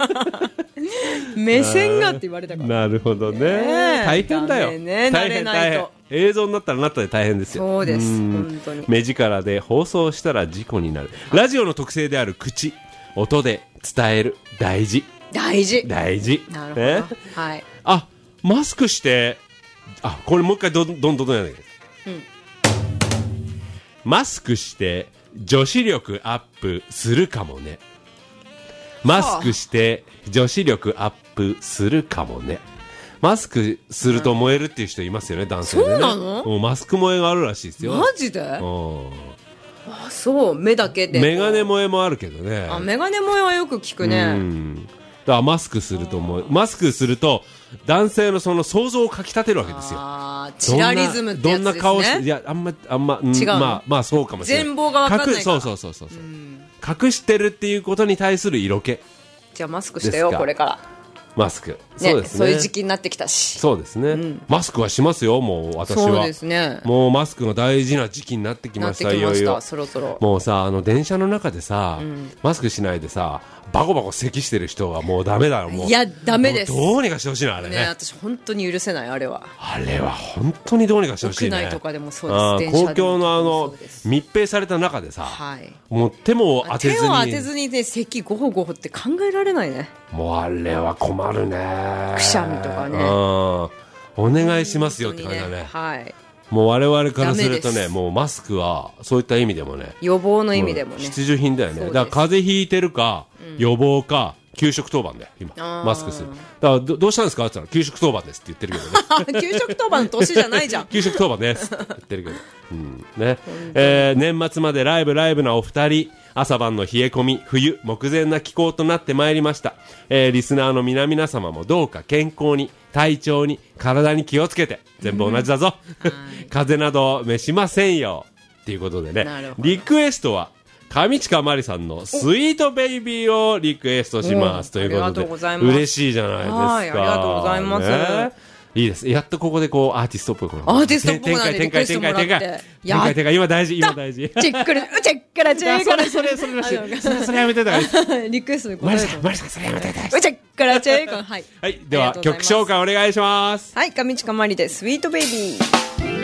目線がって言われたから。 なるほどね。大変だよ。 ね、 大変大変。映像になったらなったで大変ですよ。 そうです。本当に。 目力で放送したら事故になる。ラジオの特性である口、音で伝える。大事。 大事。 大事。 なるほど。ね、はい。 あ、マスクして、あ、これもう一回どんどんどんどんやらなきゃ。うん。マスクして女子力アップするかもね。マスクして女子力アップするかもね。マスクすると燃えるっていう人いますよね、男性でね。 そうなの？ もうマスク燃えがあるらしいですよ。 マジで？うん。あ、そう、目だけで。 メガネ萌えもあるけどね。 あ、メガネ萌えはよく聞くね。うん。 だからマスクするともう、マスクすると男性のその想像をかき立てるわけですよ。 ああ、チラリズムってやつですね。 どんな顔して、いや、あんま、あんま、うん、違う。まあ、まあそうかもしれない。 全貌がわかんないから。 そうそうそうそう。うん、隠してるっていうことに対する色気。 じゃあマスクしてよ、これから。 マスク、ね、そうですね。 そういう時期になってきたし。 そうですね、うん、マスクはしますよ、もう私は。 そうですね。 もうマスクの大事な時期になってきました。 なってきました、 いよいよそろそろ。 もうさ、あの電車の中でさ、うん、マスクしないでさ、バコバコ咳してる人はもうダメだよ、もう。 いや、ダメです。 どうにかしてほしいな、あれね。 ね、私本当に許せない、あれは。 あれは本当にどうにかしてほしいね。 屋内とかでもそうです。 公共のあの密閉された中でさ、はい、もう手も当てずに。 手を当てずにね、咳ゴホゴホって考えられないね。 もうあれは困るね。 くしゃみとかね。 お願いしますよって感じだね。ね、はい。もう我々からするとね、もうマスクはそういった意味でもね、 予防の意味でもね、 必需品だよね。だから風邪ひいてるか、うん、予防か給食当番だよ今マスクする。だから ど, どうしたんですかって言ったら給食当番ですって言ってるけどね。 給食当番の年じゃないじゃん。 給食当番ですって言ってるけど、うんねえー、年末までライブライブなお二人、朝晩の冷え込み、冬目前な気候となってまいりました。えー、リスナーの皆々様もどうか健康に、体調に、体に気をつけて、全部同じだぞ。うん、風邪など召しませんよっていうことでね、リクエストは上近まりさんのスイートベイビーをリクエストしますということで、嬉しいじゃないですか。 はい、ありがとうございます。 ね、いいです。やっとここでこうアーティストっぽいアーティストっぽい展開展開展開展開展開展開、 今大事今大事。 チェックルチェックラチェックラ、 それそれそれそれそれやめてたから。 リクエストでマリさんマリさんそれやめてた。 チェックラチェック、はいはい。では曲紹介お願いします。 はい、上近まりでスイートベイビー。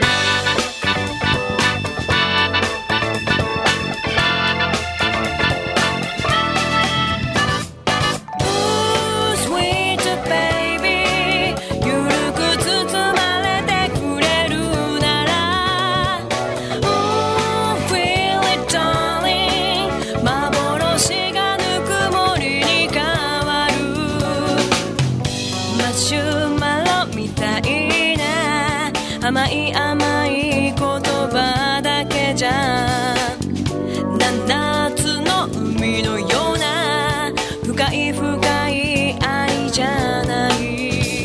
甘い甘い言葉だけじゃ夏の海のような深い深い愛じゃない。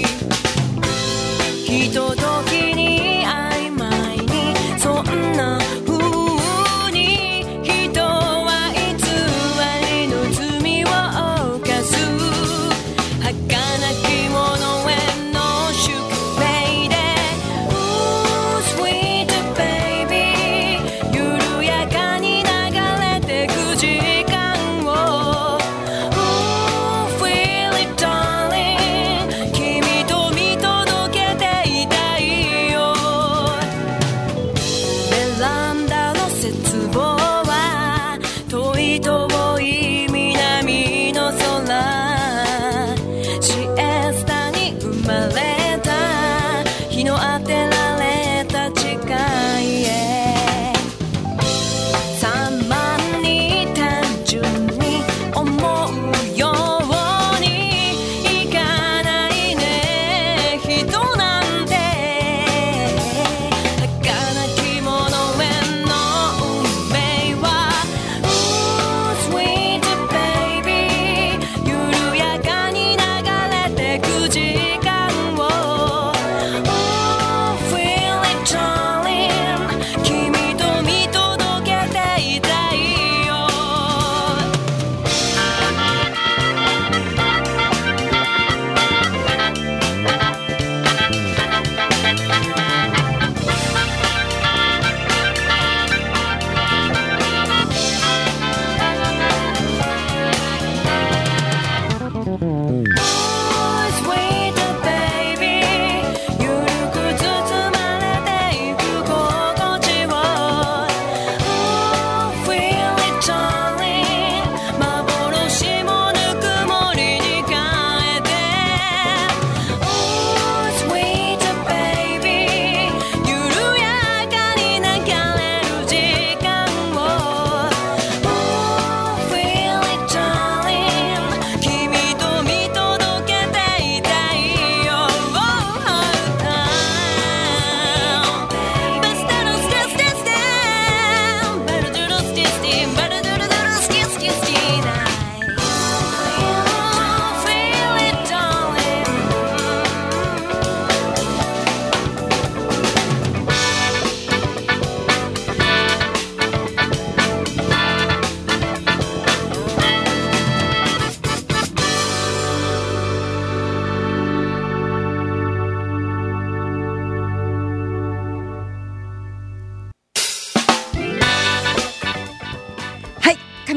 ひとときに曖昧にそんな風に人は偽りの罪を犯す。儚きものへの宿命で日の当てられた時間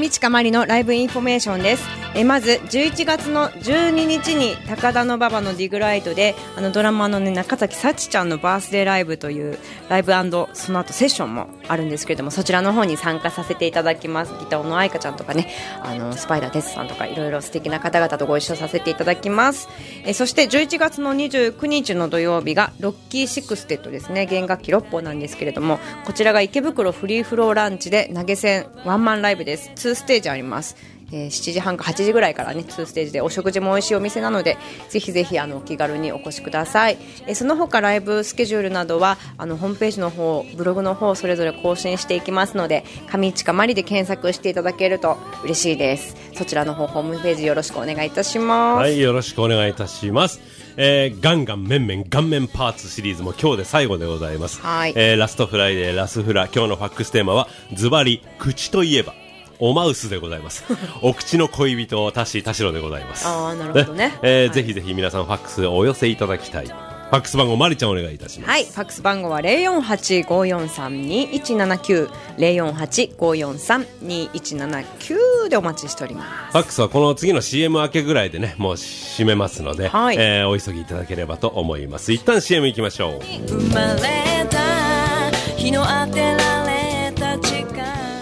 上近まりのライブインフォメーションです。えまずじゅういちがつのじゅうににちに高田馬場のディグライトであのドラマーの、ね、中崎幸ちゃんのバースデーライブというライブ&その後セッションもあるんですけれども、そちらの方に参加させていただきます。ギターの愛花ちゃんとかね、あのスパイダーテスさんとかいろいろ素敵な方々とご一緒させていただきます。えそしてじゅういちがつのにじゅうくにちの土曜日がロッキーシックステッドですね。弦楽器ろっぽんなんですけれども、こちらが池袋フリーフローランチで投げ銭ワンマンライブです。にステージあります。えー、しちじはんかはちじぐらいからねにステージでお食事も美味しいお店なのでぜひぜひあのお気軽にお越しください。えー、その他ライブスケジュールなどはあのホームページの方ブログの方それぞれ更新していきますので上近まりで検索していただけると嬉しいです。そちらの方ホームページよろしくお願いいたします。 はい、よろしくお願いいたします。えー、ガンガンメンメン顔面パーツシリーズも今日で最後でございます。 はい、 えー、ラストフライデーラスフラ、今日のファックステーマはズバリ口といえばおマウスでございますお口の恋人タシタシロでございます。 あー、なるほどね。 ね、えーはい、 ぜひぜひ皆さんファックスお寄せいただきたい。ファックス番号まりちゃんお願いいたします。 はい、ファックス番号は ゼロよんはち ごよんさん にいちななきゅう ゼロよんはち ごよんさん にいちななきゅうでお待ちしております。 ファックスはこの次の シーエム 明けぐらいでねもう締めますので、 はい、 えー、お急ぎいただければと思います。一旦 シーエム 行きましょう。 生まれた日の当てられた誓い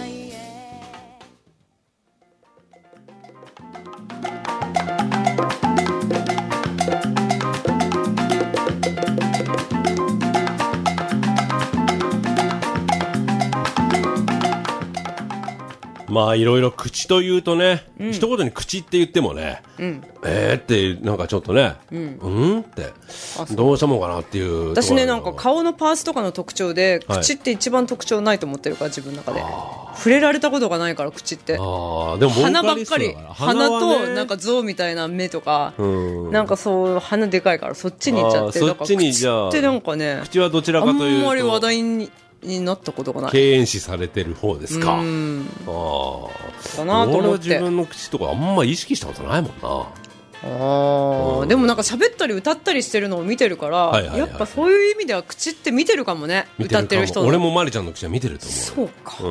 まあいろいろ口というとね、うん、一言に口って言ってもね、うん、えーってなんかちょっとね、うん、うんってどうしたもんかなっていう。 私ねなんか顔のパーツとかの特徴で、はい、口って一番特徴ないと思ってるから自分の中で触れられたことがないから口って。 あでも鼻ばっかり、鼻となんか象みたいな目とか、うん、なんかそう鼻でかいからそっちに行っちゃって、 そっちにじゃあ口ってなんかね口はどちらかというとあんまり話題にになったことがない。 敬遠視されてる方ですか。うん、あかなと思って。 俺は自分の口とかあんま意識したことないもんな。 あ、うん、でもなんか喋ったり歌ったりしてるのを見てるから、はいはいはい、やっぱそういう意味では口って見てるかもね。歌ってる人の。 俺もマリちゃんの口は見てると思う。そうか、うん、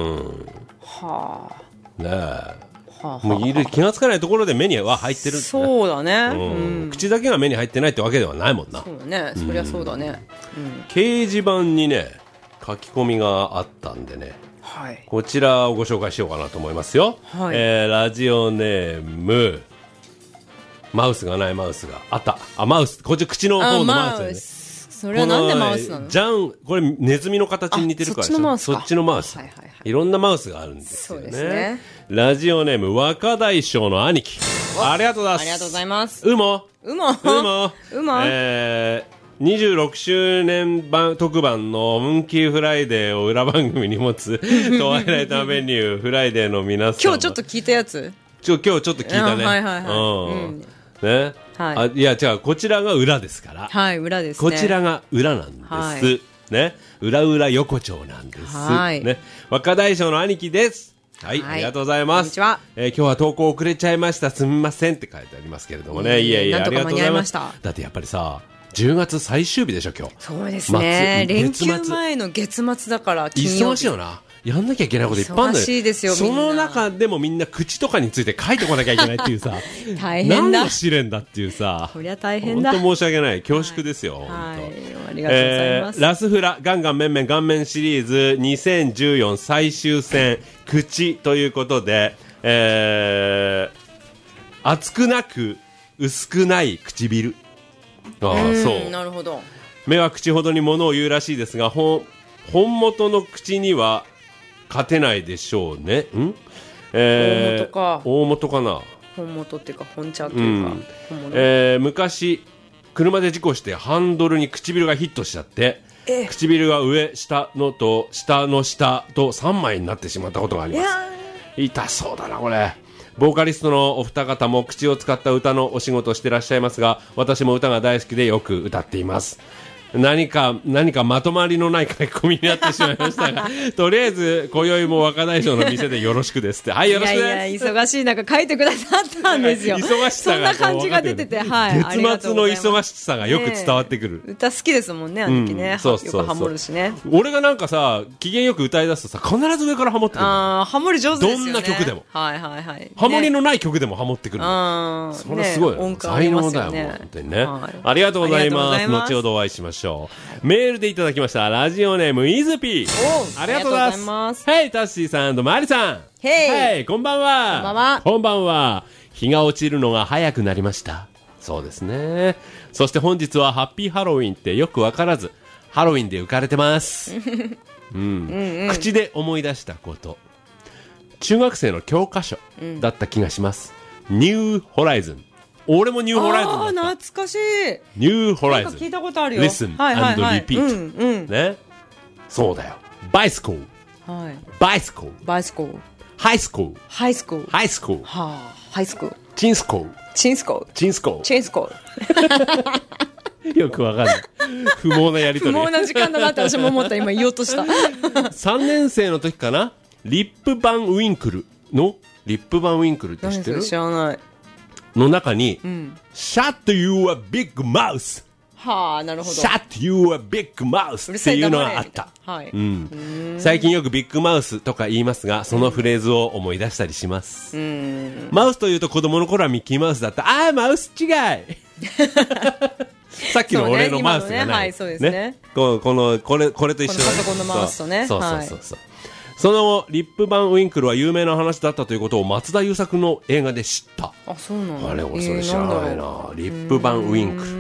はあねえ、はあはあ、もういる気がつかないところで目には入ってる、ね、 そうだね、うんうん、口だけが目に入ってないってわけではないもんな。 そうね、そりゃそうだね、 うんうん、掲示板にね書き込みがあったんでね、はい、こちらをご紹介しようかなと思いますよ。はい、えー、ラジオネームマウスがないマウスがあった。あ、マウス、こっち口の方のマウスだね。 それはなんでマウスなの？ じゃん、これネズミの形に似てるから。 そっちのマウスか。 そっちのマウス、はいはいはい、いろんなマウスがあるんですよね。そうですね。ラジオネーム若大将の兄貴、ありがとうございます。 ありがとうございます。 うもうもうもうもえーにじゅうろくしゅうねん版特番のムンキーフライデーを裏番組に持つトワイライトアベニューフライデーの皆さん、 今日ちょっと聞いたやつ、 ちょ今日ちょっと聞いたね。 はいはいはい、 うん、ね、はい、あ、いや違う、こちらが裏ですから。 はい、裏ですね。こちらが裏なんです、はい、ね、裏裏横丁なんです、はい、ね、若大将の兄貴です。はい、はい、ありがとうございます。こんにちは。えー、今日は投稿遅れちゃいました、すみませんって書いてありますけれどもね、いやいや、ありがとうございました。だってやっぱりさ、じゅうがつ最終日でしょ今日。 そうですね、連休前の月末だから金曜日忙しいよな。やんなきゃいけないこといっぱいあるんだよ。 忙しいですよ。 その中でもみんな口とかについて書いてこなきゃいけないっていうさ大変だ、 何の試練だっていうさ、 こりゃ大変だ。 本当申し訳ない、恐縮ですよ。 はい、はい、ありがとうございます。 えー、ラスフラガンガンメンメン顔面シリーズにせんじゅうよん最終戦口ということで、えー、厚くなく薄くない唇。ああ、そう。 なるほど。 目は口ほどに物を言うらしいですが、本元の口には勝てないでしょうね。ん、えー、 大元か。 大元かな。 本元っていうか本茶というか、うん、 えー、昔車で事故してハンドルに唇がヒットしちゃって、えー、唇が上下のと下の下とさんまいになってしまったことがあります。痛そうだなこれ。ボーカリストのお二方も口を使った歌のお仕事をしてらっしゃいますが、私も歌が大好きでよく歌っています。 何か、何かまとまりのない書き込みになってしまいましたが、とりあえず、今宵も若大将の店でよろしくですって。はい、よろしくです。いやいや、 忙しい中書いてくださったんですよ。 忙しさが。 そんな感じが出てて、はい。 月末の忙しさがよく伝わってくる。 ね、歌好きですもんね、あの時ね。うん、そうそうそう。よくハモるしね。 俺がなんかさ、機嫌よく歌い出すとさ、必ず上からハモってくる。 ああ、ハモり上手ですよね。 どんな曲でも。 はいはいはい。 ハモリのない曲でもハモってくる。ああ。それすごいよね。才能だよ、本当にね。ありがとうございます。後ほどお会いしましょう。メールでいただきました。ラジオネーム、イズピー。ありがとうございます。はい、タッシーさんとマリさん。 へい。こんばんは。 こんばんは。 こんばんは。日が落ちるのが早くなりました。そうですね。そして本日はハッピーハロウィンってよくわからず、ハロウィンで浮かれてます。うん。うんうん、口で思い出したこと。中学生の教科書だった気がします。うん、ニューホライズン。俺もニューホライズンだった。 ああ、懐かしい。 ニューホライズン。 聞いたことあるよ。 Listen and repeat。ね。そうだよ。バイスコー。はい。バイスコー。 バイスコー。 ハイスコー。 ハイスコー。 ハイスコー。 はあ、ハイスコー。 チンスコー。 チンスコー。 チンスコー。 チンスコー。よくわかんない。不毛なやりとり。 不毛な時間だなって私も思った。今言おうとした。 さんねん生の時かな、リップバンウィンクルの、リップバンウィンクルって知ってる？ 知らない。 の中に、うん、Shut your big mouth。 はあ、なるほど。 Shut your big mouth っていうのがあった。 はい。 うん。最近よくビッグマウスとか言いますが、そのフレーズを思い出したりします。うん。マウスというと子供の頃はミッキーマウスだった。ああ、マウス違い。さっきの俺のマウスがない。ね、 はい、そうですね。 ね、この、この、これ、これと一緒だね。 パソコンのマウスとね。 そうそうそうそう。はい、その後、リップバンウィンクルは有名な話だったということを松田優作の映画で知った。 あ、そうなの？ あれ、俺それ知らないな。リップバンウィンクル。うん。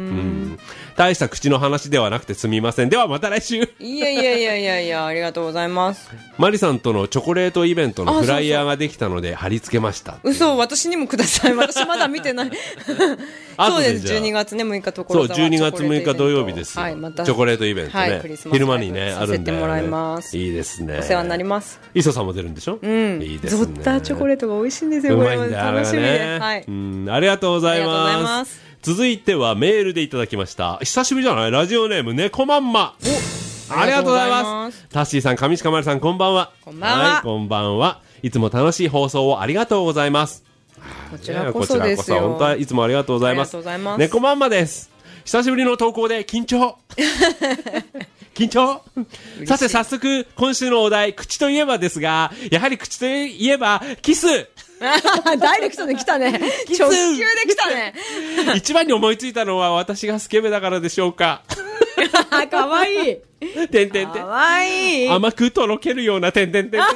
大した口の話ではなくてすみません。ではまた来週。 いやいやいやいやいや、ありがとうございます。 マリさんとのチョコレートイベントのフライヤーができたので貼り付けました。 嘘、私にもください。私まだ見てない。そうです、じゅうにがつね、むいかところそう、じゅうにがつむいか土曜日です。はい、また。チョコレートイベントね。はい、昼間にね、あるんで、ね。させてもらいます。いいですね。 お世話になります。 磯さんも出るんでしょ？うん。いいですね。 ゾッターチョコレートが美味しいんですよ、これ。楽しみで。はい。 うん、ありがとうございます。ありがとうございます。続いてはメールでいただきました。久しぶりじゃない？ラジオネーム猫まんま。お、ありがとうございます。タッシーさん、上近丸さん、こんばんは。 こんばんは。はい、 こんばんは。いつも楽しい放送をありがとうございます。 こちらこそですよ。 本当はいつもありがとうございます。 ありがとうございます。 猫まんまです。久しぶりの投稿で緊張。緊張。さて早速今週のお題、口といえばですが、やはり口といえばキス。 ダイレクトで来たね。直球で来たね。 一番に思いついたのは私がスケベだからでしょうか。 かわいい。 てんてんてん。 かわいい。 甘くとろけるようなてんてんてん。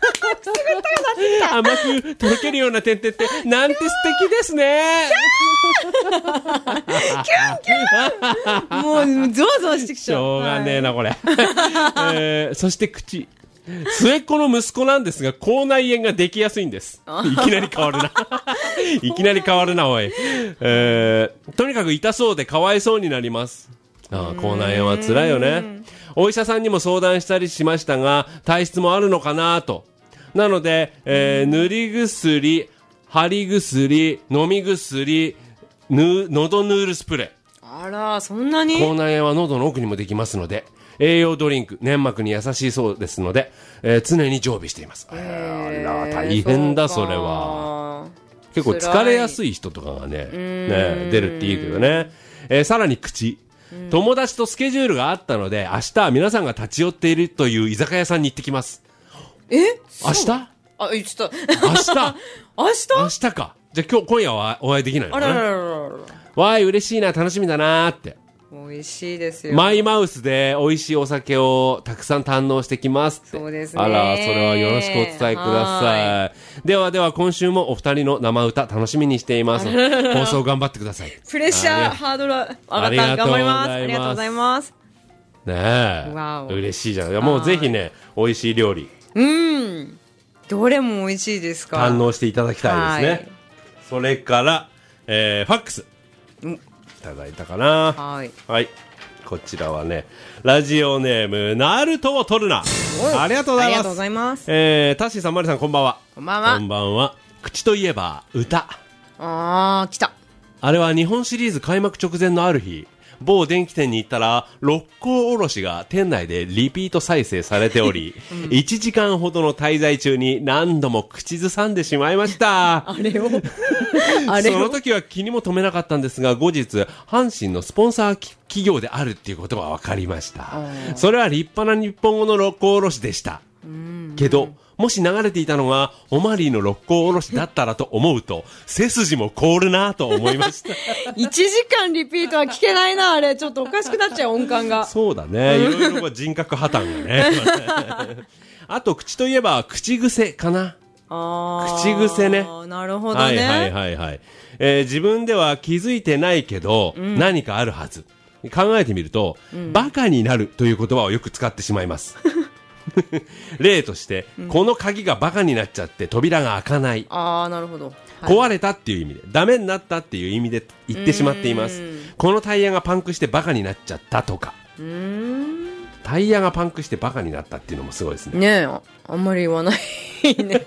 甘くとろけるようなてんてんてん。なんて素敵ですね。 キュンキュン。もうゾワゾワしてきちゃう。 しょうがねえなこれ。えー、そして口。末っ子の息子なんですが、口内炎ができやすいんです。いきなり変わるな。いきなり変わるな、おい。えー、とにかく痛そうでかわいそうになります。ああ、口内炎は辛いよね。お医者さんにも相談したりしましたが、体質もあるのかなと。なので、えー、塗り薬、貼り薬、飲み薬、ぬ、喉ヌールスプレー。 あら、そんなに？ 口内炎は喉の奥にもできますので、栄養ドリンク、粘膜に優しいそうですので、えー、常に常備しています。あら、大変だ、それは。結構疲れやすい人とかがね、ね出るっていいけどね。えー、さらに口。友達とスケジュールがあったので、明日は皆さんが立ち寄っているという居酒屋さんに行ってきます。 え？ 明日？ あ、言ってた。 明日？ 明日？ 明日か。じゃあ今日、今夜はお会いできないのね。 あららららら。 わーい、嬉しいな、楽しみだなーって。 美味しいですよ。 マイマウスで美味しいお酒をたくさん堪能してきますって。 そうですね。 あら、それはよろしくお伝えください。ではでは今週もお二人の生歌楽しみにしています。放送頑張ってください。 プレッシャー、ハードル上がった。頑張ります。ありがとうございます。 ねえ。嬉しいじゃん。いやもうぜひね、美味しい料理。 うん。どれも美味しいですか。 堪能していただきたいですね。それから、えー、ファックス。いただいたかな。 はい。 はい。こちらはね、ラジオネーム、ナルトを取るな。ありがとうございます。ありがとうございます。 えー、タッシーさん、マリさん、こんばんは。 こんばんは。 こんばんは。口といえば、歌。 あー、来た。 あれは日本シリーズ開幕直前のある日、 某電気店に行ったら六甲おろしが店内でリピート再生されており、うん、いちじかんほどの滞在中に何度も口ずさんでしまいました。 あれをあれをその時は気にも留めなかったんですが、後日阪神のスポンサー企業であるっていうことが分かりました。それは立派な日本語の六甲おろしでした。けどもし流れていたのがオマリーの六甲おろしだったらと思うと背筋も凍るなと思いました。 いちじかんリピートは聞けないな。あれちょっとおかしくなっちゃう、音感が。 そうだね、いろいろ人格破綻がね。あと口といえば口癖かな。 あ口癖ね。 なるほどね。 はいはいはいはい、えー、自分では気づいてないけど、うん、何かあるはず。考えてみると、うん、バカになるという言葉をよく使ってしまいます。例として、うん、この鍵がバカになっちゃって扉が開かない。 あー、なるほど、 はい、壊れたっていう意味で、ダメになったっていう意味で言ってしまっています。このタイヤがパンクしてバカになっちゃったとか。 うーん、 タイヤがパンクしてバカになったっていうのもすごいですね。 ねえ、あんまり言わないね。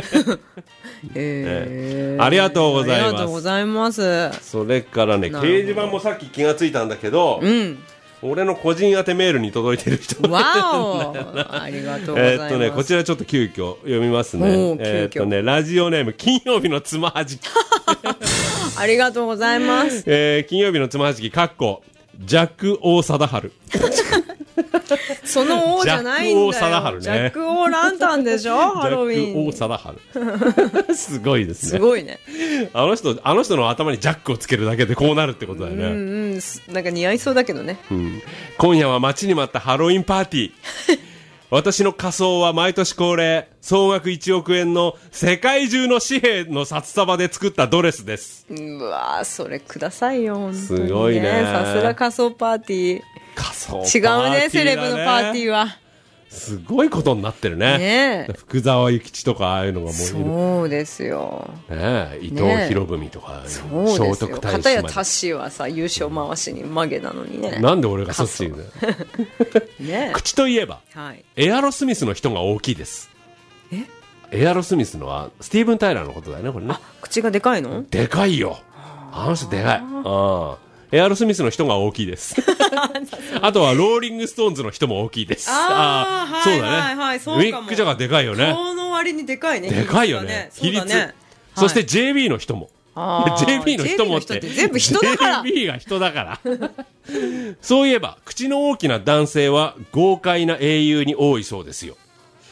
えー、 ありがとうございます。 ありがとうございます。 それからね、掲示板もさっき気がついたんだけど、 うん、 俺の個人宛てメールに届いてる人もいるんだよな。 ありがとうございます。 えーっとね、こちらちょっと急遽読みますね。えーっとね、ラジオネーム金曜日のつまはじき。 ありがとうございます。 えー、金曜日のつまはじきかっこジャック大貞治。 その王じゃないんだよ。ジャック王貞治ね。ジャック王ランタンでしょ。ハロウィン。 ジャック王貞治。すごいですね。 すごいね。 あの人、あの人の頭にジャックをつけるだけでこうなるってことだよね。 うんうん。なんか似合いそうだけどね。 うん、今夜は待ちに待ったハロウィンパーティー。私の仮装は毎年恒例、総額いちおくえんの世界中の紙幣の札束で作ったドレスです。 うわー、それくださいよ、本当に、ね。 すごいね。 さすが仮装パーティー。 仮装パーティーだね。 違うね、セレブのパーティーは。 すごいことになってるね。 ねえ、 福沢諭吉とかああいうのがもういる。 そうですよ。 ねえ、伊藤博文とか、ね、聖徳太子。 片やタッシーはさ、優勝回しに曲げなのにね。 なんで俺がそっち言うんだよ。ね、口といえば、はい、エアロスミスの人が大きいです。 え？ エアロスミスのはスティーブン・タイラーのことだよね、これね。 あ、口がでかいの？ でかいよ。あの人でかい。ああ。エアロスミスの人が大きいです。あとはローリングストーンズの人も大きいです。 ああ、そうだね。はいはい、そうかも。 ウィッグジャガーでかいよね。 顔の割にでかいね。 でかいよね。比率。そして ジェイビー の人も。ジェイビー の人もって。 全部人だから。 ジェイビー が人だから。そういえば、口の大きな男性は豪快な英雄に多いそうですよ。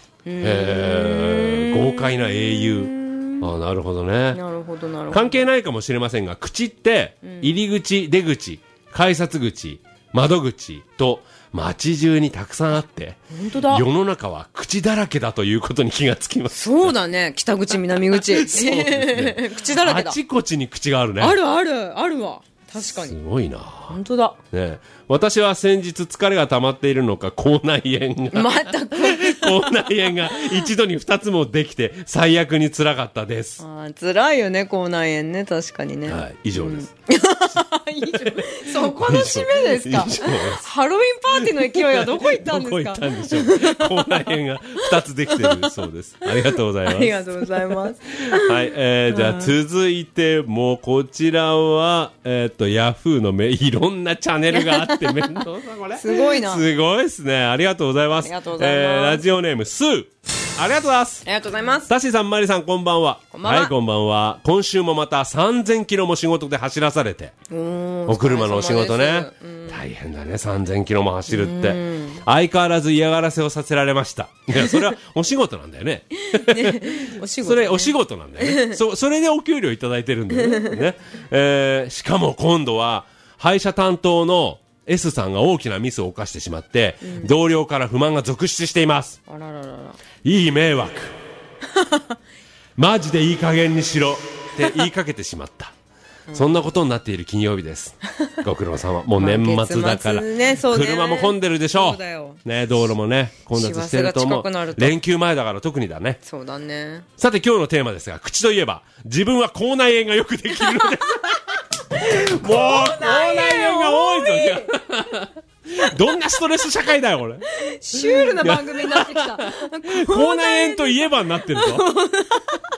へー、豪快な英雄。ああ、なるほどね。 なるほどなるほど。 関係ないかもしれませんが、口って入り口、出口、改札口、窓口と街中にたくさんあって、 本当だ、 世の中は口だらけだということに気がつきます。 そうだね。北口、南口。そうですね。口だらけだ。 あちこちに口があるね。 あるあるあるわ。確かに。 すごいな。 本当だ。 ね、私は先日疲れが溜まっているのか、口内炎が。 また口内炎が一度に二つもできて、最悪に辛かったです。 ああ、辛いよね、口内炎ね、確かにね。 はい、以上です。 うん、以上。そこの締めですか。ハロウィンパーティーの勢いはどこ行ったんですか。どこ行ったんでしょう。 口内炎が二つできてるそうです。ありがとうございます。ありがとうございます。 はい、えー、じゃあ続いてもうこちらは、えー、っと、ヤフーのめ、いろんなチャンネルがあって面倒さ、これ。 すごいな。 すごいですね。ありがとうございます。 ありがとうございます。 えー、ラジオネーム、スー。ありがとうございます。 ありがとうございます。 タッシーさん、マリさん、こんばんは。 こんばんは。 はい、こんばんは。今週もまたさんぜんキロも仕事で走らされて。お車のお仕事ね。大変だね、さんぜんキロも走るって。相変わらず嫌がらせをさせられました。いや、それはお仕事なんだよね。 ね、お仕事、ね。 それ、お仕事なんだよね。そ、それでお給料いただいてるんだよね。ね、えー、しかも今度は、配車担当の S さんが大きなミスを犯してしまって、うん、同僚から不満が続出しています。 あらららら。 いい迷惑。マジでいい加減にしろって言いかけてしまった。うん、そんなことになっている金曜日です。ご苦労様。もう年末だから。ね、そうね、車も混んでるでしょう。そうだよ。ね、道路もね、混雑してると思う。連休前だから特にだね。 そうだね。 さて今日のテーマですが、口といえば、自分は口内炎がよくできるのです。もう、口内炎が多いぞ。どんなストレス社会だよ、これ。 シュールな番組になってきた。 口内炎といえばになってるぞ。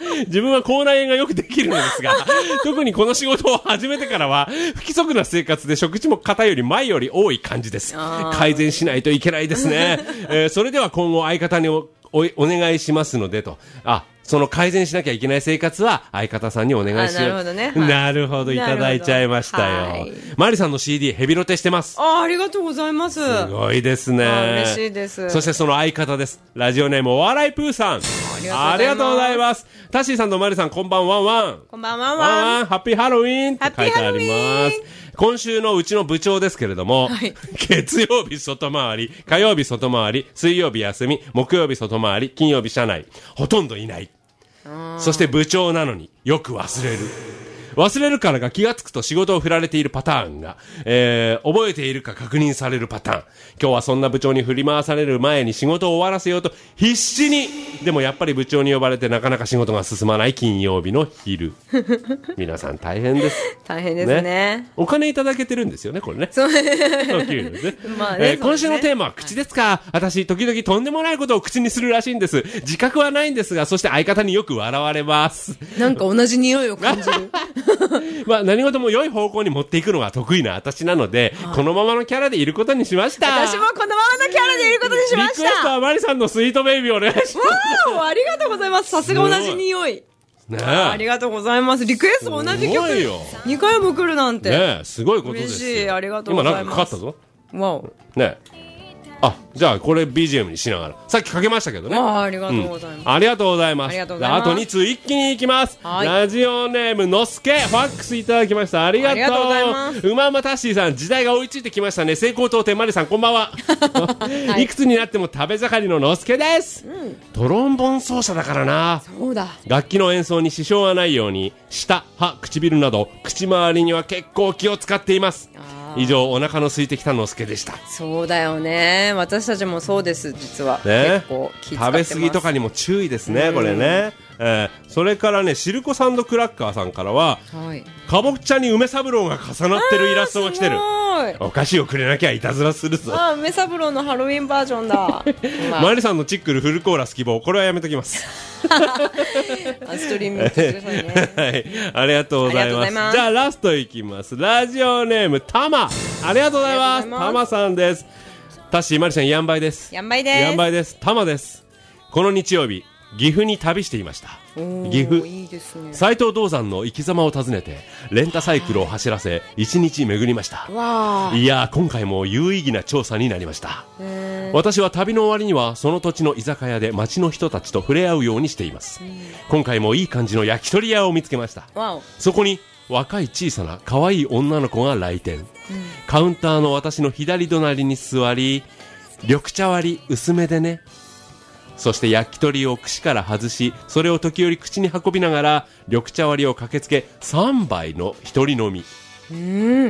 自分は口内炎がよくできるのですが、特にこの仕事を始めてからは、不規則な生活で食事も肩より前より多い感じです。改善しないといけないですね。えー、それでは今後相方に お, お, お願いしますのでと。あ、その改善しなきゃいけない生活は相方さんにお願いしよう。 なるほどね。はい、 なるほど、いただいちゃいましたよ。はい、マリさんの シーディー ヘビロテしてます。 あ、ありがとうございます。 すごいですね。 嬉しいです。 そしてその相方です。ラジオネームお笑いプーさん。ありがとうございます。タッシーさんとマリさん、こんばんワンワン。 こんばんワンワン。ワンワン、ハッピーハロウィンって書いてあります。今週のうちの部長ですけれども、はい、月曜日外回り、火曜日外回り、水曜日休み、木曜日外回り、金曜日社内、ほとんどいない。そして部長なのによく忘れる。忘れるからが気がつくと仕事を振られているパターンが、えー、覚えているか確認されるパターン。今日はそんな部長に振り回される前に仕事を終わらせようと必死に、でもやっぱり部長に呼ばれてなかなか仕事が進まない金曜日の昼。皆さん大変です。 大変ですね。ね、 お金いただけてるんですよね、これね。 そう。 まあね、えー、今週のテーマは口ですか。私、時々とんでもないことを口にするらしいんです。自覚はないんですが、そして相方によく笑われます。 なんか同じ匂いを感じる。 まあ何事も良い方向に持っていくのが得意な私なので、はあ、このままのキャラでいることにしました。 私もこのままのキャラでいることにしました。 リクエストはマリさんのスイートベイビーお願いします。 わー、ありがとうございます。さすが同じ匂い。ね、ありがとうございます。リクエスト同じ曲にかいも来るなんて。 ね、すごいことですよ。 嬉しい、ありがとうございます。 今なんかかかったぞ。 わお。 ね。あ、じゃあこれ ビージーエム にしながら。さっきかけましたけどね。 あ, ありがとうございます、 うん。ありがとうございます。 ありがとうございます。 あとに通一気に行きます。ラジオネームのすけ、ファックスいただきました。ありがとう。ありがとうございます。うまうまタッシーさん、時代が追いついてきましたね。成功当店マリさん、こんばんは。はい、いくつになっても食べ盛りののすけです、うん。トロンボーン奏者だからな。 そうだ。 楽器の演奏に支障がないように、舌、歯、唇など、口周りには結構気を使っています。以上、お腹の空いてきたのすけでした。 そうだよね。私たちもそうです、実は。ね、結構気使ってます。 食べ過ぎとかにも注意ですね、これね。えー、それからね、シルコサンドクラッカーさんからは、はい、かぼちゃに梅三郎が重なってるイラストが来てる。お菓子をくれなきゃいたずらするぞ。 あ、梅三郎のハロウィンバージョンだ。 マリさんのチックルフルコーラス希望、これはやめときます。 ストリーミングしてくださいね。 はい、ありがとうございます。じゃあラストいきます。ラジオネームタマ、ありがとうございます。タマさんです。タッシー、マリさん、ヤンバイです。 ヤンバイです。 ヤンバイです。タマです。この日曜日、岐阜に旅していました。岐阜、 いいですね、 斉藤道山の生き様を訪ねてレンタサイクルを走らせ一日巡りました。 わいや、今回も有意義な調査になりました。私は旅の終わりにはその土地の居酒屋で町の人たちと触れ合うようにしています。今回もいい感じの焼き鳥屋を見つけました。そこに若い小さな可愛い女の子が来店、うん、カウンターの私の左隣に座り、緑茶割り薄めでね。そして焼き鳥を串から外し、それを時折口に運びながら緑茶割りを駆けつけさんばいの一人飲み。 うん、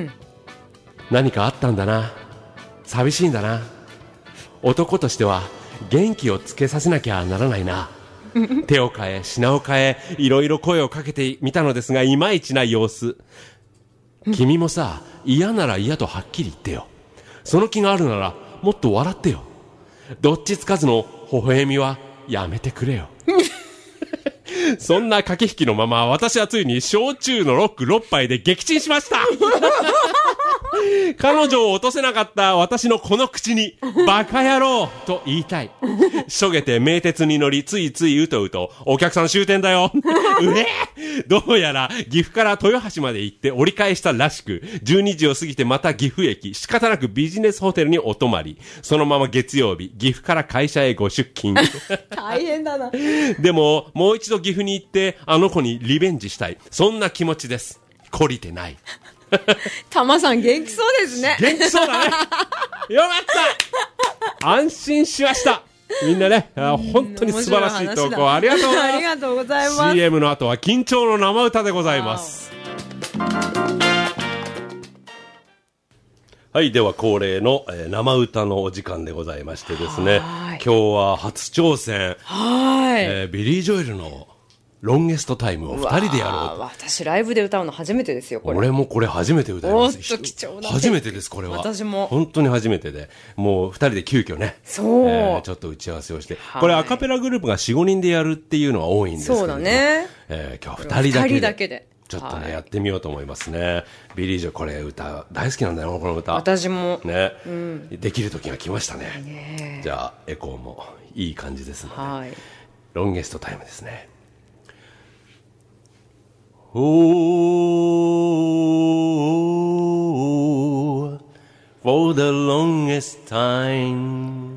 何かあったんだな、寂しいんだな、男としては元気をつけさせなきゃならないな。手を変え品を変え、いろいろ声をかけてみたのですが、いまいちな様子。君もさ、嫌なら嫌とはっきり言ってよ。その気があるならもっと笑ってよ。どっちつかずの微笑みはやめてくれよ。そんな駆け引きのまま、私はついに焼酎のロックろっぱいで撃沈しました。彼女を落とせなかった私のこの口にバカ野郎と言いたい。しょげて名鉄に乗り、ついついうとうと、お客さん終点だよ。うえどうやら岐阜から豊橋まで行って折り返したらしく、じゅうにじを過ぎてまた岐阜駅、仕方なくビジネスホテルにお泊まり、そのまま月曜日岐阜から会社へご出勤。 大変だな。 でももう一度岐阜に行ってあの子にリベンジしたい、そんな気持ちです。懲りてない。 タマさん元気そうですね。 元気そうだね。よかった。安心しました。みんなね、本当に素晴らしい投稿ありがとうございます。 ありがとうございます。 シーエム の後は緊張の生歌でございます。はい、では恒例の、えー、生歌のお時間でございましてですね、今日は初挑戦、はい、えー、ビリー・ジョエルのロンゲストタイムをふたりでやろうと。 私ライブで歌うの初めてですよ、これ。 俺もこれ初めて歌います。 おっと貴重な。 初めてです、これは。 私も。 本当に初めてで。もうふたりで急遽ね。 そう、 えー。ちょっと打ち合わせをして。これアカペラグループがよん、ごにんでやるっていうのは多いんですけど。 そうだね。 えー、今日はふたりだけで。 ふたりだけで。 ちょっとね、はい、やってみようと思いますね。ビリー・ジョー、これ歌大好きなんだよ、この歌。 私も。 ね。うん、できる時が来ましたね。ね、じゃあ、エコーもいい感じですので。はい、ロンゲストタイムですね。Oh, for the longest time.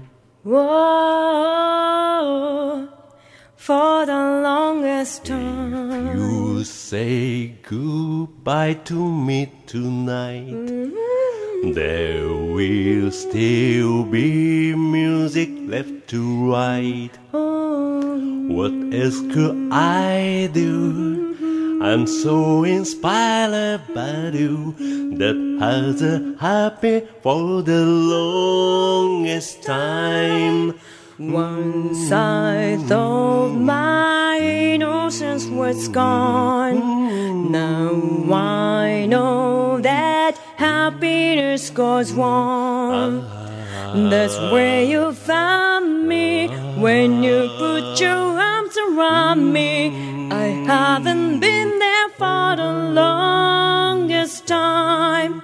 Whoa, for the longest time. You say goodbye to me tonight. Mm-hmm. There will still be music left to write. Oh. What else could I do?I'm so inspired by you that has a happy for the longest time. Once I thought my innocence was gone. Now I know that happiness goes wrong. That's where you found me when you put your arms around me.I haven't been there for the longest time.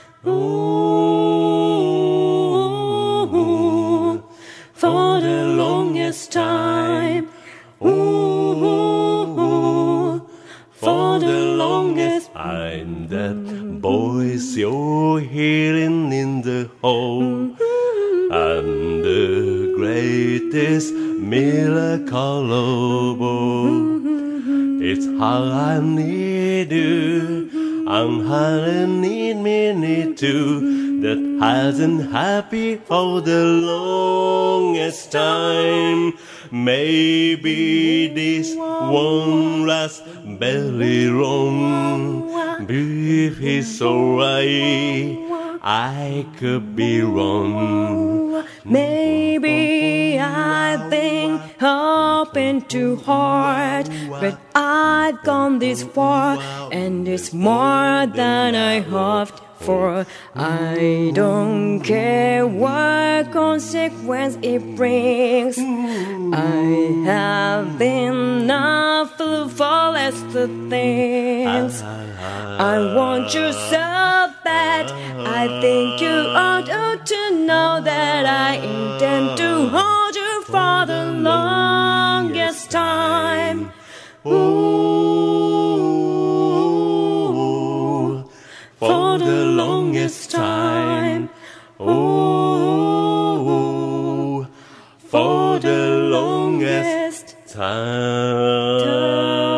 Ooh, for the longest time. Ooh, for the longest time. I'm that voice you're hearing in the hall. I'm the greatest miracle of all.It's how I need you, and how I need me, need to, that hasn't happy for the longest time. Maybe this won't last very long, but if it's alright, I could be wrong. Maybe I've been hoping too hard, but I've gone this far, and it's more than I hoped for. I don't care what consequence it brings. I have been a fool for less things. I want you so bad. I think you ought to know that I intend to hold you for the longest time. Ooh, for the longest time. Ooh, for the longest time.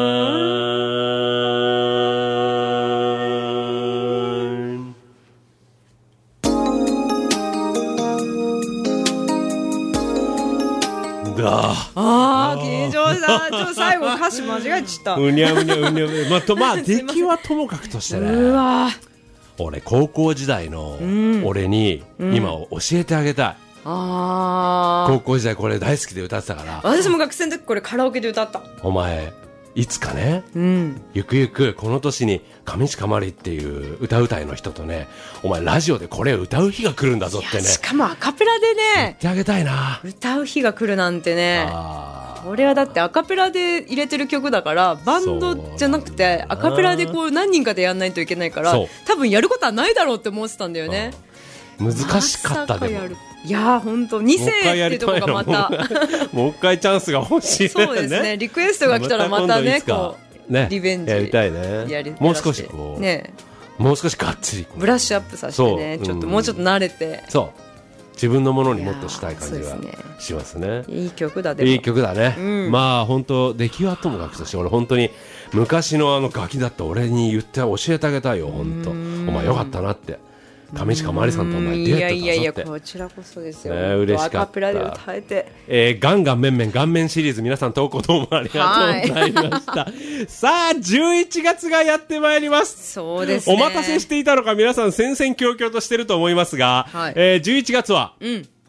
ああ、緊張した。ちょっと最後歌詞間違えちゃった。 うにゃうにゃうにゃうにゃ。まあ、と、まあ、出来はともかくとしてね。うわ俺、高校時代の俺に今教えてあげたい。うん、あ高校時代これ大好きで歌ってたから。 私も学生の時これカラオケで歌った。 お前、いつかね、うん、ゆくゆくこの年に上地かまりっていう歌うたいの人とね、お前ラジオでこれ歌う日が来るんだぞってね。 しかもアカペラでね、 言ってあげたいな。 歌う日が来るなんてね。これはだってアカペラで入れてる曲だからバンドじゃなくてアカペラでこう何人かでやんないといけないから多分やることはないだろうって思ってたんだよね。 難しかったでも。 いやー本当に世っていうところがまたもう一回チャンスが欲しいね。 そうですね。リクエストが来たらまたねこうねリベンジやりたいね。やりもう少しこうねもう少しがっつりブラッシュアップさせてねちょっともうちょっと慣れてそう自分のものにもっとしたい感じがしますね。 いい曲だでもいい曲だね。まあ本当出来はともかくとして俺本当に昔のあのガキだった俺に言って教えてあげたいよ本当。お前よかったなって。上地かまりさんとお前デュエットだぞって。いやいやいやこちらこそですよ、 ね、嬉しかった。 アカペラで歌えて、 えー、ガンガンメンメン顔面シリーズ皆さん投稿どうもありがとうございました、はい、さあじゅういちがつがやってまいります。 そうですね。 お待たせしていたのか皆さん戦々恐々としてると思いますが、はい、えー、じゅういちがつは、うん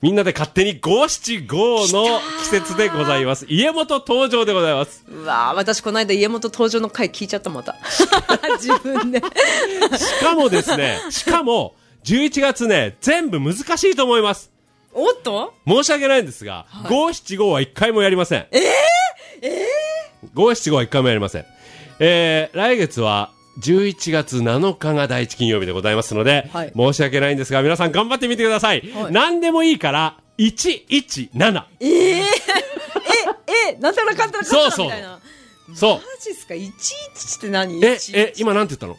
みんなで勝手に五七五の季節でございます。家元登場でございます。 うわー、私この間家元登場の回聞いちゃった、また。自分で。 しかもですね、しかも、じゅういちがつね、全部難しいと思います。 おっと申し訳ないんですが、五七五は一回もやりません。 えー、えー、五七五は一回もやりません。えー、来月は、じゅういちがつなのかが第一金曜日でございますので、はい、申し訳ないんですが、皆さん頑張ってみてください。はい、何でもいいから、いちいちなな。 えー、え、え、なんたらかんたらかんたらみたいな。 そう。 マジっすか？いちいちって何？ え、え、今なんて言ったの？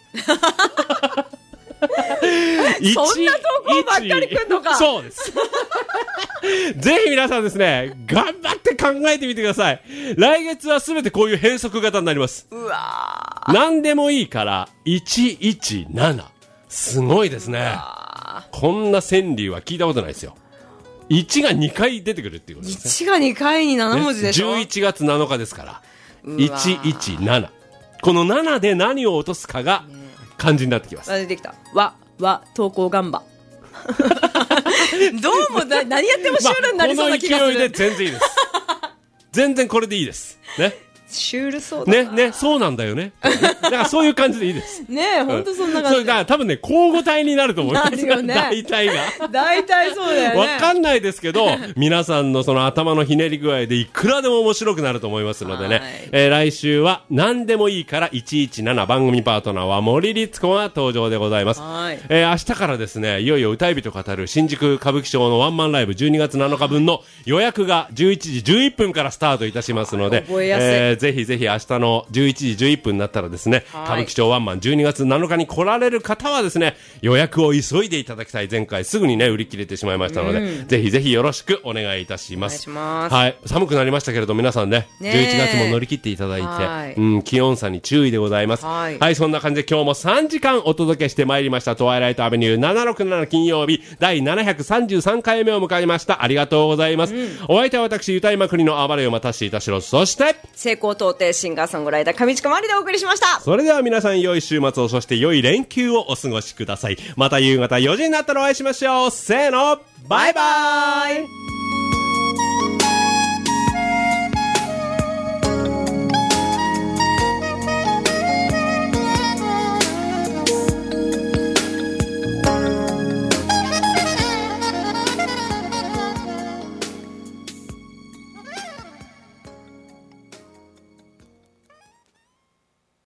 そんな投稿ばっかりくんのか。 そうです。ぜひ皆さんですね、頑張って考えてみてください。来月はすべてこういう変則型になります。 うわー。 何でもいいから、いちいちなな。すごいですね。こんな川柳は聞いたことないですよ。いちがにかい出てくるっていうことですね。 いちがにかいになな文字でしょ、 ね、じゅういちがつなのかですから。いちいちなな。このななで何を落とすかが漢字になってきます。 出てきた。わ、わ、投稿ガンバ。どうもだ何やってもシュールになりそうな気がする、 まあ、この勢いで全然いいです。全然これでいいですね。 シュールそうだな。 ね、ね、そうなんだよね。だからそういう感じでいいです。 ねえ、ほんとそんな感じ。 そう、だから多分ね、交互体になると思います。 なるよね。 大体が。 大体そうだよね。 わかんないですけど、皆さんのその頭のひねり具合でいくらでも面白くなると思いますのでね。えー、来週は何でもいいからいちいちなな番組パートナーは森律子が登場でございます。はい。えー、明日からですね、いよいよ歌い人語る新宿歌舞伎町のワンマンライブじゅうにがつなのか分の予約がじゅういちじじゅういっぷんからスタートいたしますので、 覚えやすい。 えー、ぜひぜひ明日のじゅういちじじゅういっぷんになったらですね、歌舞伎町ワンマンじゅうにがつなのかに来られる方はですね、予約を急いでいただきたい。前回すぐにね売り切れてしまいましたので、うん、ぜひぜひよろしくお願いいたします。 お願いします。 はい、寒くなりましたけれど皆さん ね, ねじゅういちがつも乗り切っていただいて、うん、気温差に注意でございます。はい、はい、そんな感じで今日もさんじかんお届けしてまいりましたトワイライトアベニューななひゃくろくじゅうなな金曜日第ななひゃくさんじゅうさんかいめを迎えました。ありがとうございます。うん、お相手は私歌いまくりの暴れよまたしいたしろ、そして成功到底シンガーソングライター上地まりでお送りしました。 それでは皆さん良い週末を、そして良い連休をお過ごしください。また夕方よじになったらお会いしましょう。せーの、バイバイ。